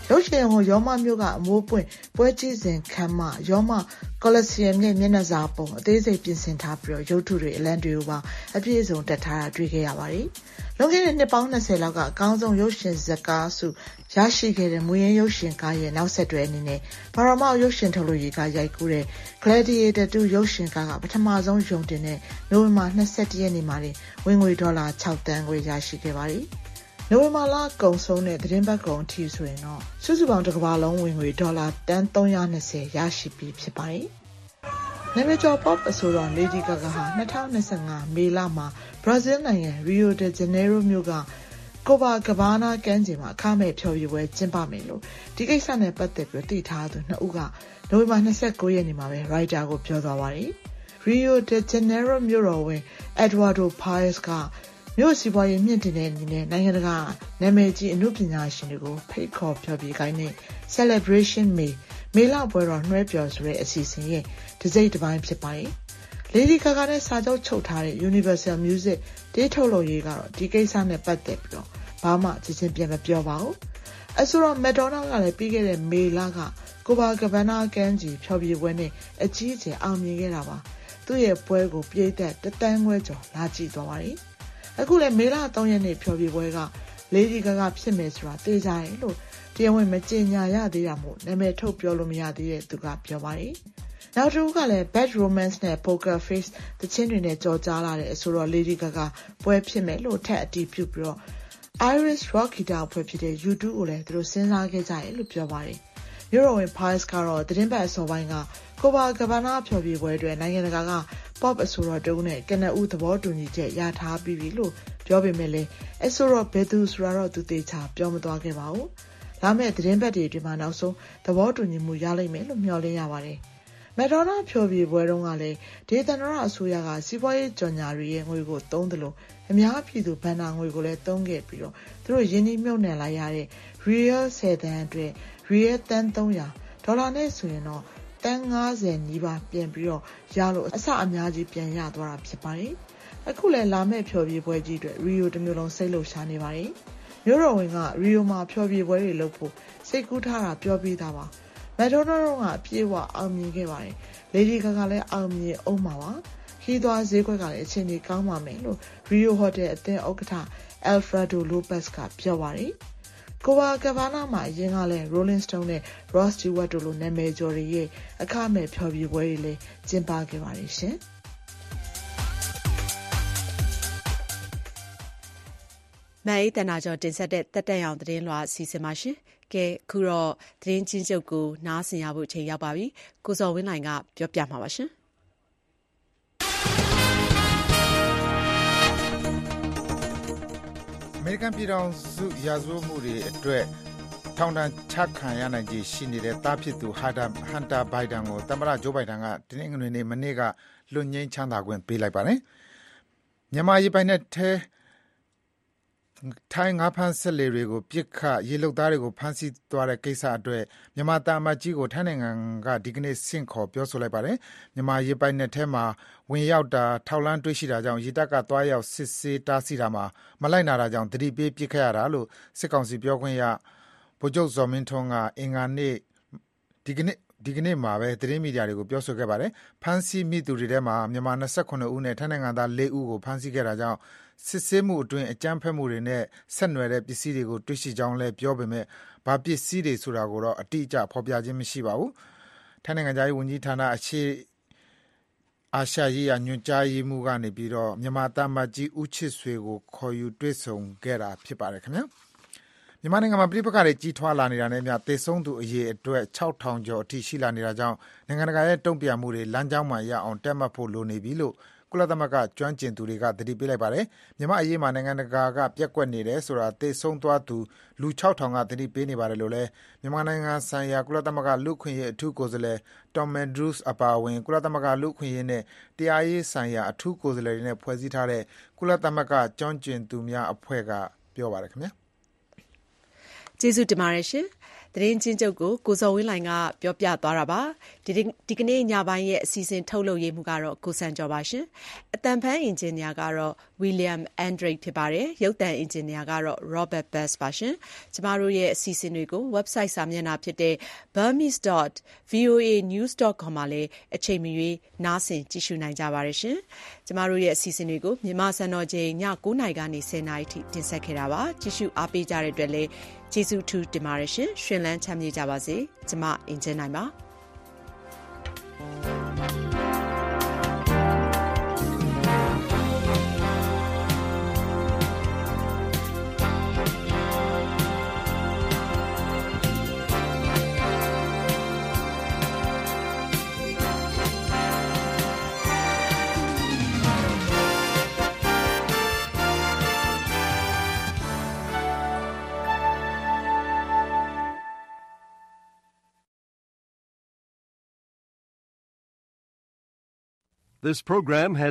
ရုပ်ရှင်ဟိုရောမမြို့ကအမိုးပွင့်ပွဲကြည့်စဉ်ခမ်းမရောမကော်လစီယမ်ရဲ့မျက်နှာစာပုံအသေးစိတ်ပြင်ဆင်ထားပြီးရုပ်ထုတွေအလံတွေကိုပါအပြည့်အစုံတက်ထားတာတွေ့ခဲ့ရပါတယ်။လွန်ခဲ့တဲ့နှစ်ပေါင်း20လောက်ကအကောင်းဆုံးရုပ်ရှင်ဇာတ်ကားစုရရှိခဲ့တဲ့မူရင်းရုပ်ရှင်ကားရဲ့နောက်ဆက်တွဲအနေနဲ့ပါရမောက်ရုပ်ရှင်ထုတ်လုပ်ရေးကရိုက်ကူးတဲ့ Gladiator 2 ရုပ်ရှင်ကားကပထမဆုံးရုံတင်တဲ့နိုဝင်ဘာ21ရက်နေ့မှာဝင်ငွေဒေါ်လာ6သန်းခွဲရရှိခဲ့ပါတယ်။နိုဝင်ဘာလကုန်ဆုံးတဲ့သတင်းပတ်ကုန်အထိဆိုရင်တော့စုစုပေါင်းတစ်ကမ္ဘာလုံးဝင်ငွေဒေါ်လာတန်320ရရှိပြီဖြစ်ပါတယ်။နာမည်ကျော် pop အဆိုတော် Lady Gaga ဟာ2025မေလမှာဘရာဇီးနိုင်ငံ Rio de Janeiro မြို့ကကိုဘာကဘာနာကမ်းခြေမှာအခမဲ့ဖျော်ဖြေပွဲကျင်းပမယ်လို့ဒီကိစ္စနဲ့ပတ်သက်ပြီးသိထားသူနှစ်ဦးကနိုဝင်ဘာ29ရက်နေ့မှာပဲ Reuters ကိုပြောသွားပါတယ်။ Rio de Janeiro မြို့တော်ဝင် Eduardo Paes ကမြို့စီးပွားရေးမြင့်တင်တဲ့အနေနဲ့နိုင်ငံတကာနာမည်ကြီးအမှုပညာရှင်တွေကိုဖိတ်ခေါ်ဖျော်ဖြေခိုင်းတဲ့ Celebration May မေလပွဲတော်နှွှဲပျော်ဆိုတဲ့အစီအစဉ်ရဲ့တစ်စိတ်တစ်ပိုင်းဖြစ်ပါတယ်။ Lady Gaga နဲ့စာချုပ်ချုပ်ထားတဲ့ Universal Music တေးထုတ်လုပ်ရေးကတော့ဒီကိစ္စနဲ့ပတ်သက်ပြီးဘာမှချင်းပြန်မပြောပါဘူး။အဆိုတော့ Madonna ကလည်းပြီးခဲ့တဲ့မေလကကိုဘာကဘာနာကမ်းခြေဖျော်ဖြေပွဲနဲ့အကြီးအကျယ်အောင်မြင်ခဲ့တာပါ။သူ့ရဲ့ပွဲကိုပရိသတ်1 သန်းခွဲကျော်လာကြည့်သွားပါတယ်။အခုလည်းမေလ3ရက်နေ့ဖျော်ဖြေပွဲက Lady Gaga ဖြစ်မယ်ဆိုတာသိကြတယ်လို့တရားဝင်မကြေညာရသေးတာမို့နာမည်ထုတ်ပြောလို့မရသေးတဲ့သူကပြောပါတယ်။နောက်တစ်ခုကလည်း Bad Romance နဲ့ Poker Face တခြင်းတွေနဲ့ကြော်ကြားလာတဲ့အဆိုတော် Lady Gaga ပွဲဖြစ်မယ်လို့ထပ်အတည်ပြုပြီးတော့ Iris Rock ဂီတအဖွဲ့ဖြစ်တဲ့ U2 ကိုလည်းသူတို့စဉ်းစားခဲ့ကြတယ်လို့ပြောပါတယ်။မြို့တော်ဝင် Paes ကတော့သတင်းပတ်အစောပိုင်းကကိုဘာကဘာနာဖျော်ဖြေပွဲအတွက်နိုင်ငံတကာက pop အဆိုတော်တုံးနဲ့ကနဦးသဘောတူညီချက်ရထားပြီးပြီလို့ပြောပေမဲ့လည်းအဆိုတော်ဘယ်သူဆိုတာတော့သူသေချာပြောမသွားခဲ့ပါဘူး။လာမယ့်သတင်းပတ်တွေအတွင်းမှာနောက်ဆုံးသဘောတူညီမှုရလိမ့်မယ်လို့မျှော်လင့်ရပါတယ်။ Madonna ဖျော်ဖြေပွဲတုန်းကလည်းဒေသနာအစိုးရကစီးပွားရေးကြော်ညာတွေရဲ့ငွေကိုသုံးတယ်လို့အများပြည်သူဘဏ္ဍာငွေကိုလည်းသုံးခဲ့ပြီးတော့သူတို့ရင်းနှီးမြှုပ်နှံလိုက်ရတဲ့ Real 10 သန်းအတွက် Real သန်း300ဒေါ်လာနဲ့ဆိုရင်တော့တန်း50နီးပါးပြန်ပြီးတော့ရလို့အဆအများကြီးပြန်ရသွားတာဖြစ်ပါတယ်။အခုလည်းလာမယ့်ဖျော်ဖြေပွဲကြီးအတွက် Rio တစ်မျိုးလုံးစိတ်လှုပ်ရှားနေပါတယ်။မြို့တော်ဝင်က Rio မှာဖျော်ဖြေပွဲတွေလုပ်ဖို့စိတ်ကူးထားတာပြောပြီးသားပါ။ Madonna တို့ကအပြည့်အဝအောင်မြင်ခဲ့ပါတယ်။ Lady Gaga လည်းအောင်မြင်အောင်ပါပါ။ခီးသွားဈေးကွက်ကလည်းအချိန်ကြီးကောင်းပါမယ်လို့ Rio Hotel အသင်းဥက္ကဋ္ဌ Alfredo Lopez ကပြောပါတယ်။ကိုဘာကဘာနာမှာအရင်ကလည်း Rolling Stone နဲ့ Rod Stewart တို့လိုနာမည်ကျော်တွေရဲ့အခမဲ့ဖျော်ဖြေပွဲတွေလည်းကျင်းပခဲ့ပါတယ်ရှင်။မအေးတနာကျော်တင်ဆက်တဲ့တက်တက်ရောင်သတင်းလွှာအစီအစဉ်ပါရှင်။ကဲခုတော့သတင်းချင်းချုပ်ကိုနားဆင်ရဖို့အချိန်ရောက်ပါပြီ။ကိုစော်ဝင်းလှိုင်ကပြောပြမှာပါရှင်။အမေရိကန်ပြည်ထောင်စုရာဇဝတ်မှုတွေအတွက်ထောင်ဒဏ်ချခံရနိုင်ခြေရှိနေတဲ့သားဖြစ်သူဟန်တာဘိုင်ဒန်ကိုသမ္မတဂျိုးဘိုင်ဒန်ကတနင်္ဂနွေနေ့မနေ့ကလွတ်ငြိမ်းချမ်းသာခွင့်ပေးလိုက်ပါတယ်။မြန်မာရေပိုင်နက်ထဲထိုင်းငါးဖမ်းစက်လှေတွေကိုပစ်ခတ်ရေလုပ်သားတွေကိုဖမ်းဆီးသွားတဲ့ကိစ္စအတွက်မြန်မာသံအမတ်ကြီးကိုထိုင်းနိုင်ငံကဒီကနေ့ဆင့်ခေါ်ပြောဆိုလိုက်ပါတယ်။မြန်မာရေပိုင်နက်ထဲမှာဝင်ရောက်တာထောက်လှမ်းတွေ့ရှိတာကြောင့်ရေတပ်ကသွားရောက်စစ်ဆေးတားဆီးတာမှာမလိုက်နာတာကြောင့်သတိပေးပစ်ခတ်ရတာလို့စစ်ကောင်စီပြောခွင့်ရဗိုလ်ချုပ်ဇော်မင်းထွန်းကအင်္ဂါနေ့ဒီကနေ့မှာပဲသတင်းမီဒီယာတွေကိုပြောဆိုခဲ့ပါတယ်။ဖမ်းဆီးမိသူတွေထဲမှာမြန်မာ29ဦးနဲ့ထိုင်းနိုင်ငံသား4ဦးကိုဖမ်းဆီးခဲ့တာကြောင့်စစ်ဆေးမှုအတွင်းအကြမ်းဖက်မှုတွေနဲ့ဆက်နွယ်တဲ့ပစ္စည်းတွေကိုတွေ့ရှိကြောင်းလည်းပြောပေမဲ့ဘာပစ္စည်းတွေဆိုတာကိုတော့အတိအကျဖော်ပြခြင်းမရှိပါဘူး။ထိုင်းနိုင်ငံသားရေးဝန်ကြီးဌာနအရှေ့အာရှရေးရာညွှန်ကြားရေးမှူးကနေပြီးတော့မြန်မာသံအမတ်ကြီးဦးချစ်ဆွေကိုခေါ်ယူတွေ့ဆုံခဲ့တာဖြစ်ပါတယ်ခင်ဗျာ။မြန်မာနိုင်ငံမှာပြည်ပခါတွေကြီးထွားလာနေတာနဲ့အမျှသေဆုံးသူအရေအတွက်6000ကျော်အထိရှိလာနေတာကြောင့်နိုင်ငံတကာရဲ့တုံ့ပြန်မှုတွေလမ်းကြောင်းမှရအောင်တက်မှတ်ဖို့လိုနေပြီလို့ကုလသမဂ္ဂကျွမ်းကျင်သူတွေကသတိပေးလိုက်ပါတယ်။မြန်မာအရေးမှာနိုင်ငံတကာကပြက်ကွက်နေတယ်ဆိုတာသေဆုံးသွားသူလူ6000ကသတိပေးနေပါတယ်လို့လည်းမြန်မာနိုင်ငံဆိုင်ရာကုလသမဂ္ဂလူ့အခွင့်အရေးအထူးကိုယ်စားလှယ် Tom Andrews အပါအဝင်ကုလသမဂ္ဂလူ့အခွင့်အရေးနဲ့တရားရေးဆိုင်ရာအထူးကိုယ်စားလှယ်တွေနဲ့ဖွဲ့စည်းထားတဲ့ကုလသမဂ္ဂကျွမ်းကျင်သူများအဖွဲ့ကပြောပါတယ်ခင်ဗျာ။ကျေးဇူးတင်ပါတယ်ရှင်။သတင်းချင်းချုပ်ကိုကိုဇော်ဝင်းလှိုင်ကပြောပြသွားတာပါဒီကနေ့ညပိုင်းရဲ့အစီအစဉ်ထုတ်လုပ်ရေးမှုကတော့ကိုစံကျော်ပါရှင်အတန်ဖန်အင်ဂျင်နီယာကတော့ William Andrade ဖြစ်ပါတယ်ရုပ်သံအင်ဂျင်နီယာကတော့ Robert Bass ပါရှင်ကျမတို့ရဲ့အစီအစဉ်တွေကို website စာမျက်နှာဖြစ်တဲ့ burmese.voanews.com မှာလည်းအချိန်မရွေးနားဆင်ကြည့်ရှုနိုင်ကြပါတယ်ရှင်ကျမတို့ရဲ့အစီအစဉ်တွေကိုမြန်မာစံတော်ချိန်ည9:00 နာရီကနေ10:00 နာရီထိတင်ဆက်ခဲ့တာပါကြည့်ရှုအားပေးကြတဲ့အတွက်လည်းကျေးဇူးထူးတင်ပါတယ်ရှင်ရှင်လန်းချမ်းမြေ့ကြပါစေကျမအင်ဂျင်နိုင်ပါ This program has